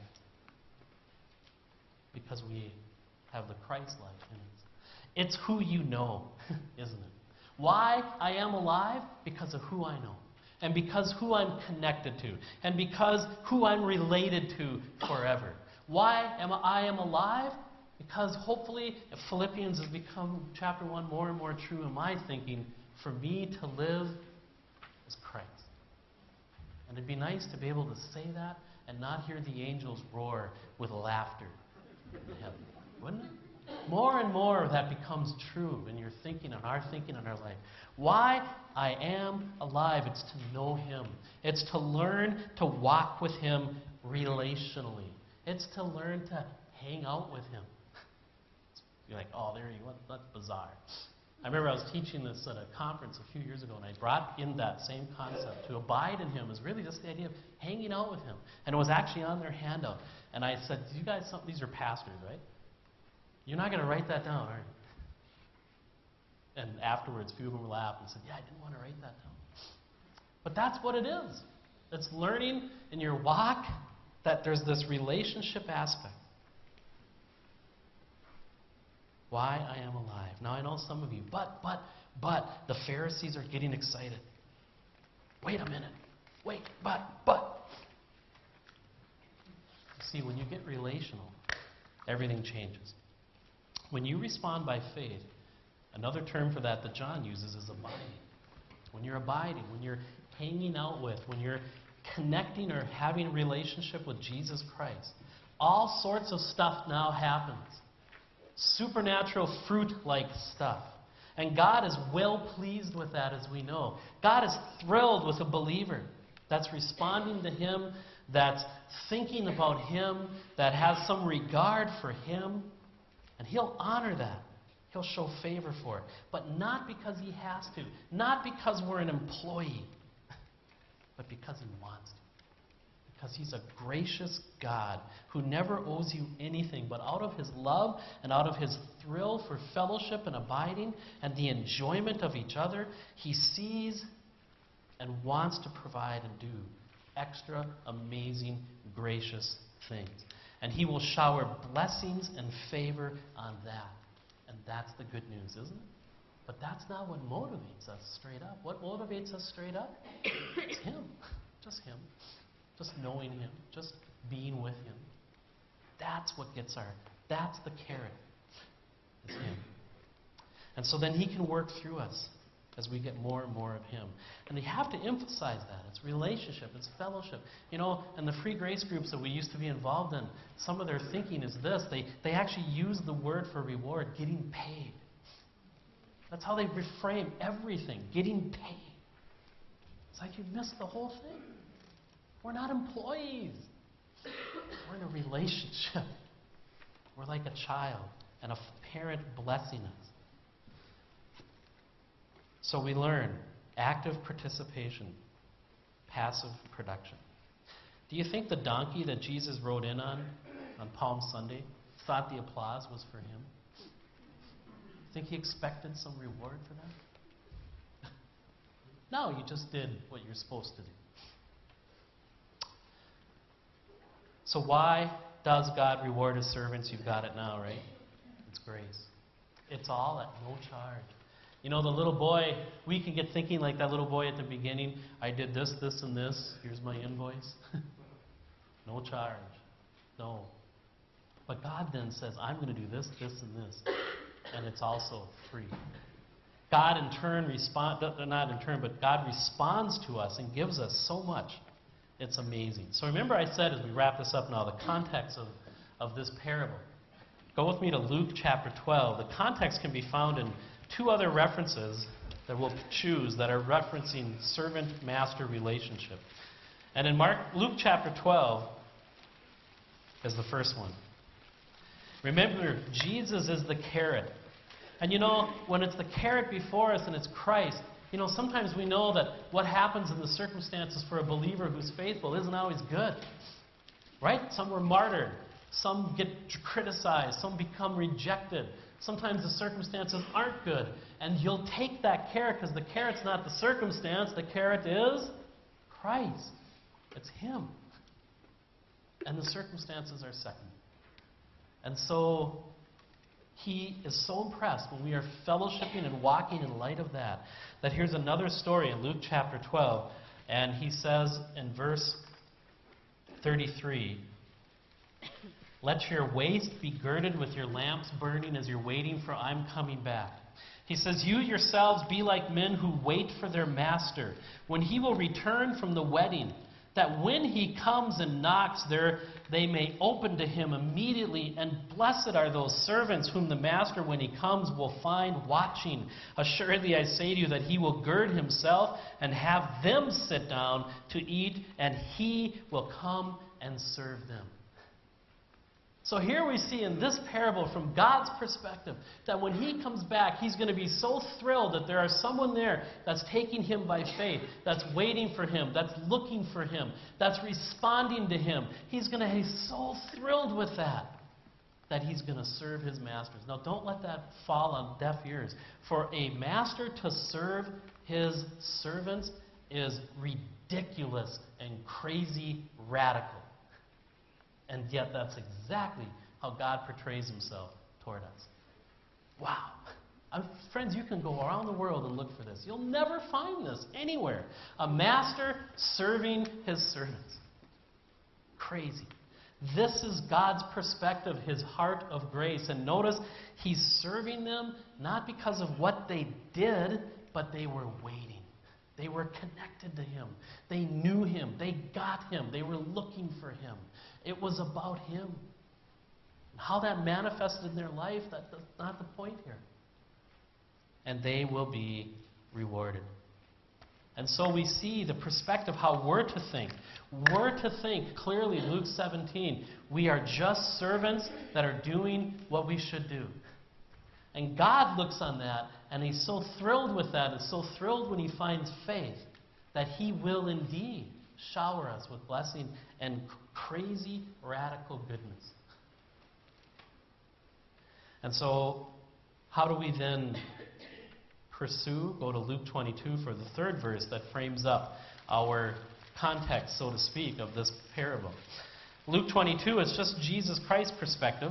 Because we have the Christ life in it. It's who you know, isn't it? Why I am alive? Because of who I know. And because who I'm connected to. And because who I'm related to forever. Why am I alive? Because hopefully Philippians has become chapter 1 more and more true in my thinking. For me to live is Christ. And it'd be nice to be able to say that and not hear the angels roar with laughter in heaven. Wouldn't it? More and more of that becomes true in your thinking and our thinking in our life. Why I am alive, it's to know Him. It's to learn to walk with Him relationally. It's to learn to hang out with Him. You're like, oh, there you go. That's bizarre. I remember I was teaching this at a conference a few years ago, and I brought in that same concept. To abide in Him is really just the idea of hanging out with Him. And it was actually on their handout. And I said, do you guys, these are pastors, right? You're not going to write that down, are you? And afterwards, a few of them laughed and said, yeah, I didn't want to write that down. But that's what it is. It's learning in your walk that there's this relationship aspect. Why I am alive. Now, I know some of you, but, the Pharisees are getting excited. Wait a minute. Wait, but. See, when you get relational, everything changes. When you respond by faith, another term for that John uses is abiding. When you're abiding, when you're hanging out with, when you're connecting or having a relationship with Jesus Christ, all sorts of stuff now happens. Supernatural fruit-like stuff. And God is well pleased with that, as we know. God is thrilled with a believer that's responding to Him, that's thinking about Him, that has some regard for Him. And He'll honor that. He'll show favor for it. But not because He has to. Not because we're an employee. But because He wants to. Because He's a gracious God who never owes you anything. But out of His love and out of His thrill for fellowship and abiding and the enjoyment of each other, He sees and wants to provide and do extra amazing, gracious things. And He will shower blessings and favor on that. And that's the good news, isn't it? But that's not what motivates us straight up. What motivates us straight up? It's Him. Just Him. Just knowing Him. Just being with Him. That's what gets that's the carrot. It's Him. And so then He can work through us as we get more and more of Him. And we have to emphasize that. It's relationship. It's fellowship. And the free grace groups that we used to be involved in, some of their thinking is this. They actually use the word for reward, getting paid. That's how they reframe everything, getting paid. It's like you missed the whole thing. We're not employees. We're in a relationship. We're like a child and a parent blessing us. So we learn active participation, passive production. Do you think the donkey that Jesus rode in on Palm Sunday thought the applause was for him? Think he expected some reward for that? No, you just did what you're supposed to do. So why does God reward His servants? You've got it now, right? It's grace. It's all at no charge. The little boy, we can get thinking like that little boy at the beginning. I did this, this, and this. Here's my invoice. No charge. No. But God then says, I'm going to do this, this, and this. And it's also free. God in turn God responds to us and gives us so much. It's amazing. So remember I said as we wrap this up now, the context of this parable. Go with me to Luke chapter 12. The context can be found in two other references that we'll choose that are referencing servant-master relationship. And in Luke chapter 12 is the first one. Remember, Jesus is the carrot. And you know, when it's the carrot before us and it's Christ, you know, sometimes we know that what happens in the circumstances for a believer who's faithful isn't always good. Right? Some were martyred. Some get criticized. Some become rejected. Sometimes the circumstances aren't good. And you'll take that carrot because the carrot's not the circumstance. The carrot is Christ. It's Him. And the circumstances are second. And so He is so impressed when we are fellowshipping and walking in light of that, that here's another story in Luke chapter 12. And He says in verse 33, "Let your waist be girded with your lamps burning as you're waiting for I'm coming back." He says, "You yourselves be like men who wait for their master, when he will return from the wedding, that when he comes and knocks there, they may open to him immediately. And blessed are those servants whom the master, when he comes, will find watching. Assuredly, I say to you that he will gird himself and have them sit down to eat, and he will come and serve them." So here we see in this parable from God's perspective that when He comes back, He's going to be so thrilled that there are someone there that's taking Him by faith, that's waiting for Him, that's looking for Him, that's responding to Him. He's going to be so thrilled with that He's going to serve His masters. Now don't let that fall on deaf ears. For a master to serve his servants is ridiculous and crazy radical. And yet that's exactly how God portrays Himself toward us. Wow. Friends, you can go around the world and look for this. You'll never find this anywhere. A master serving his servants. Crazy. This is God's perspective, His heart of grace. And notice, He's serving them not because of what they did, but they were waiting. They were connected to Him. They knew Him. They got Him. They were looking for Him. It was about Him. How that manifested in their life, that's not the point here. And they will be rewarded. And so we see the perspective how we're to think. We're to think clearly, Luke 17, we are just servants that are doing what we should do. And God looks on that, and He's so thrilled with that, and so thrilled when He finds faith, that He will indeed shower us with blessing and crazy, radical goodness. And so, how do we then pursue? Go to Luke 22 for the third verse that frames up our context, so to speak, of this parable. Luke 22 is just Jesus Christ's perspective.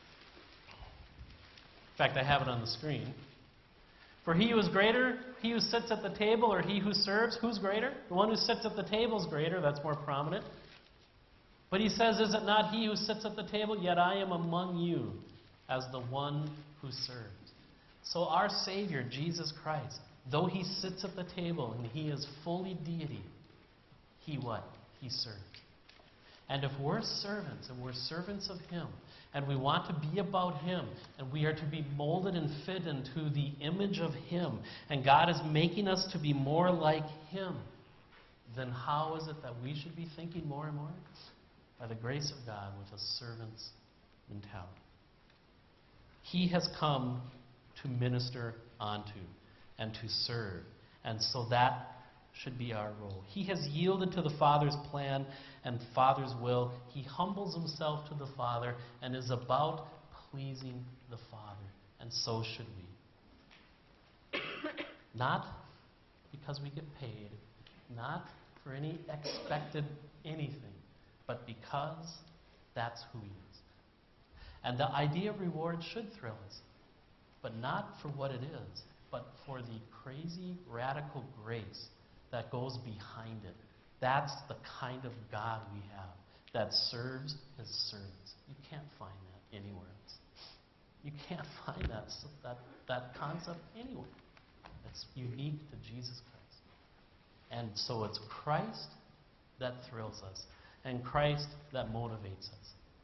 In fact, I have it on the screen. "For he who is greater, he who sits at the table, or he who serves," who's greater? The one who sits at the table is greater. That's more prominent. But He says, "Is it not he who sits at the table? Yet I am among you as the one who serves." So our Savior, Jesus Christ, though He sits at the table and He is fully deity, He what? He serves. And if we're servants, and we're servants of Him, and we want to be about Him, and we are to be molded and fit into the image of Him, and God is making us to be more like Him, then how is it that we should be thinking more and more? By the grace of God, with a servant's mentality. He has come to minister unto and to serve. And so that should be our role. He has yielded to the Father's plan and Father's will. He humbles Himself to the Father and is about pleasing the Father. And so should we. Not because we get paid, not for any expected anything, but because that's who He is. And the idea of reward should thrill us, but not for what it is, but for the crazy, radical grace that goes behind it. That's the kind of God we have that serves His servants. You can't find that anywhere else. You can't find that concept anywhere. It's unique to Jesus Christ. And so it's Christ that thrills us, and Christ that motivates us.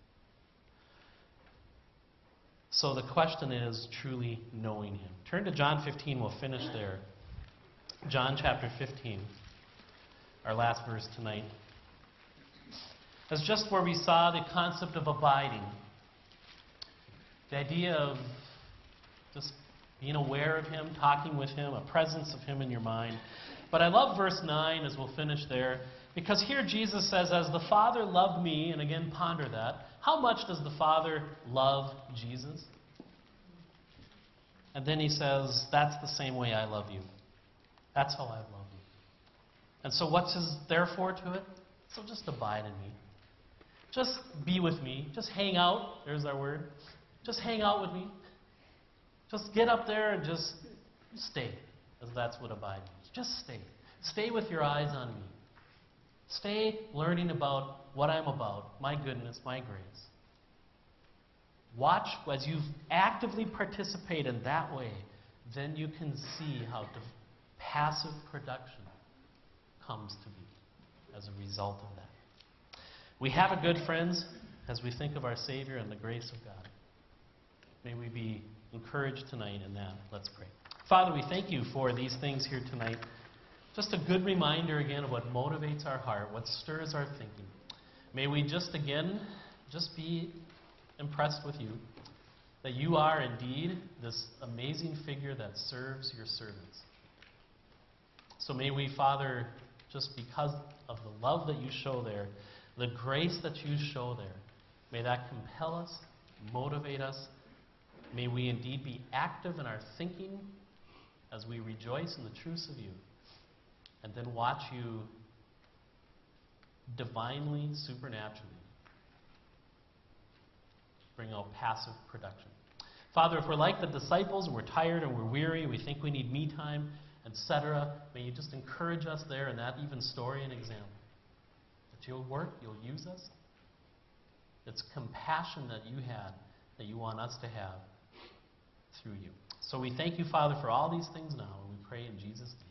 So the question is truly knowing Him. Turn to John 15. We'll finish there. John chapter 15, our last verse tonight. as just where we saw the concept of abiding. The idea of just being aware of Him, talking with Him, a presence of Him in your mind. But I love verse 9 as we'll finish there, because here Jesus says, as the Father loved me, and again ponder that, how much does the Father love Jesus? And then He says, that's the same way I love you. That's how I love you. And so what's His therefore to it? So just abide in me. Just be with me. Just hang out. There's our word. Just hang out with me. Just get up there and just stay, as that's what abide means. Just stay. Stay with your eyes on me. Stay learning about what I'm about, my goodness, my grace. Watch as you actively participate in that way, then you can see how passive production comes to be as a result of that. We have a good, friends, as we think of our Savior and the grace of God. May we be encouraged tonight in that. Let's pray. Father, we thank you for these things here tonight. Just a good reminder again of what motivates our heart, what stirs our thinking. May we just be impressed with you, that you are indeed this amazing figure that serves your servants. So may we, Father, just because of the love that you show there, the grace that you show there, may that compel us, motivate us. May we indeed be active in our thinking as we rejoice in the truths of you, and then watch you divinely, supernaturally bring out passive production. Father, if we're like the disciples and we're tired and we're weary, we think we need me time, etc., may you just encourage us there in that even story and example. That you'll work, you'll use us. It's compassion that you had, that you want us to have through you. So we thank you, Father, for all these things now, and we pray in Jesus' name.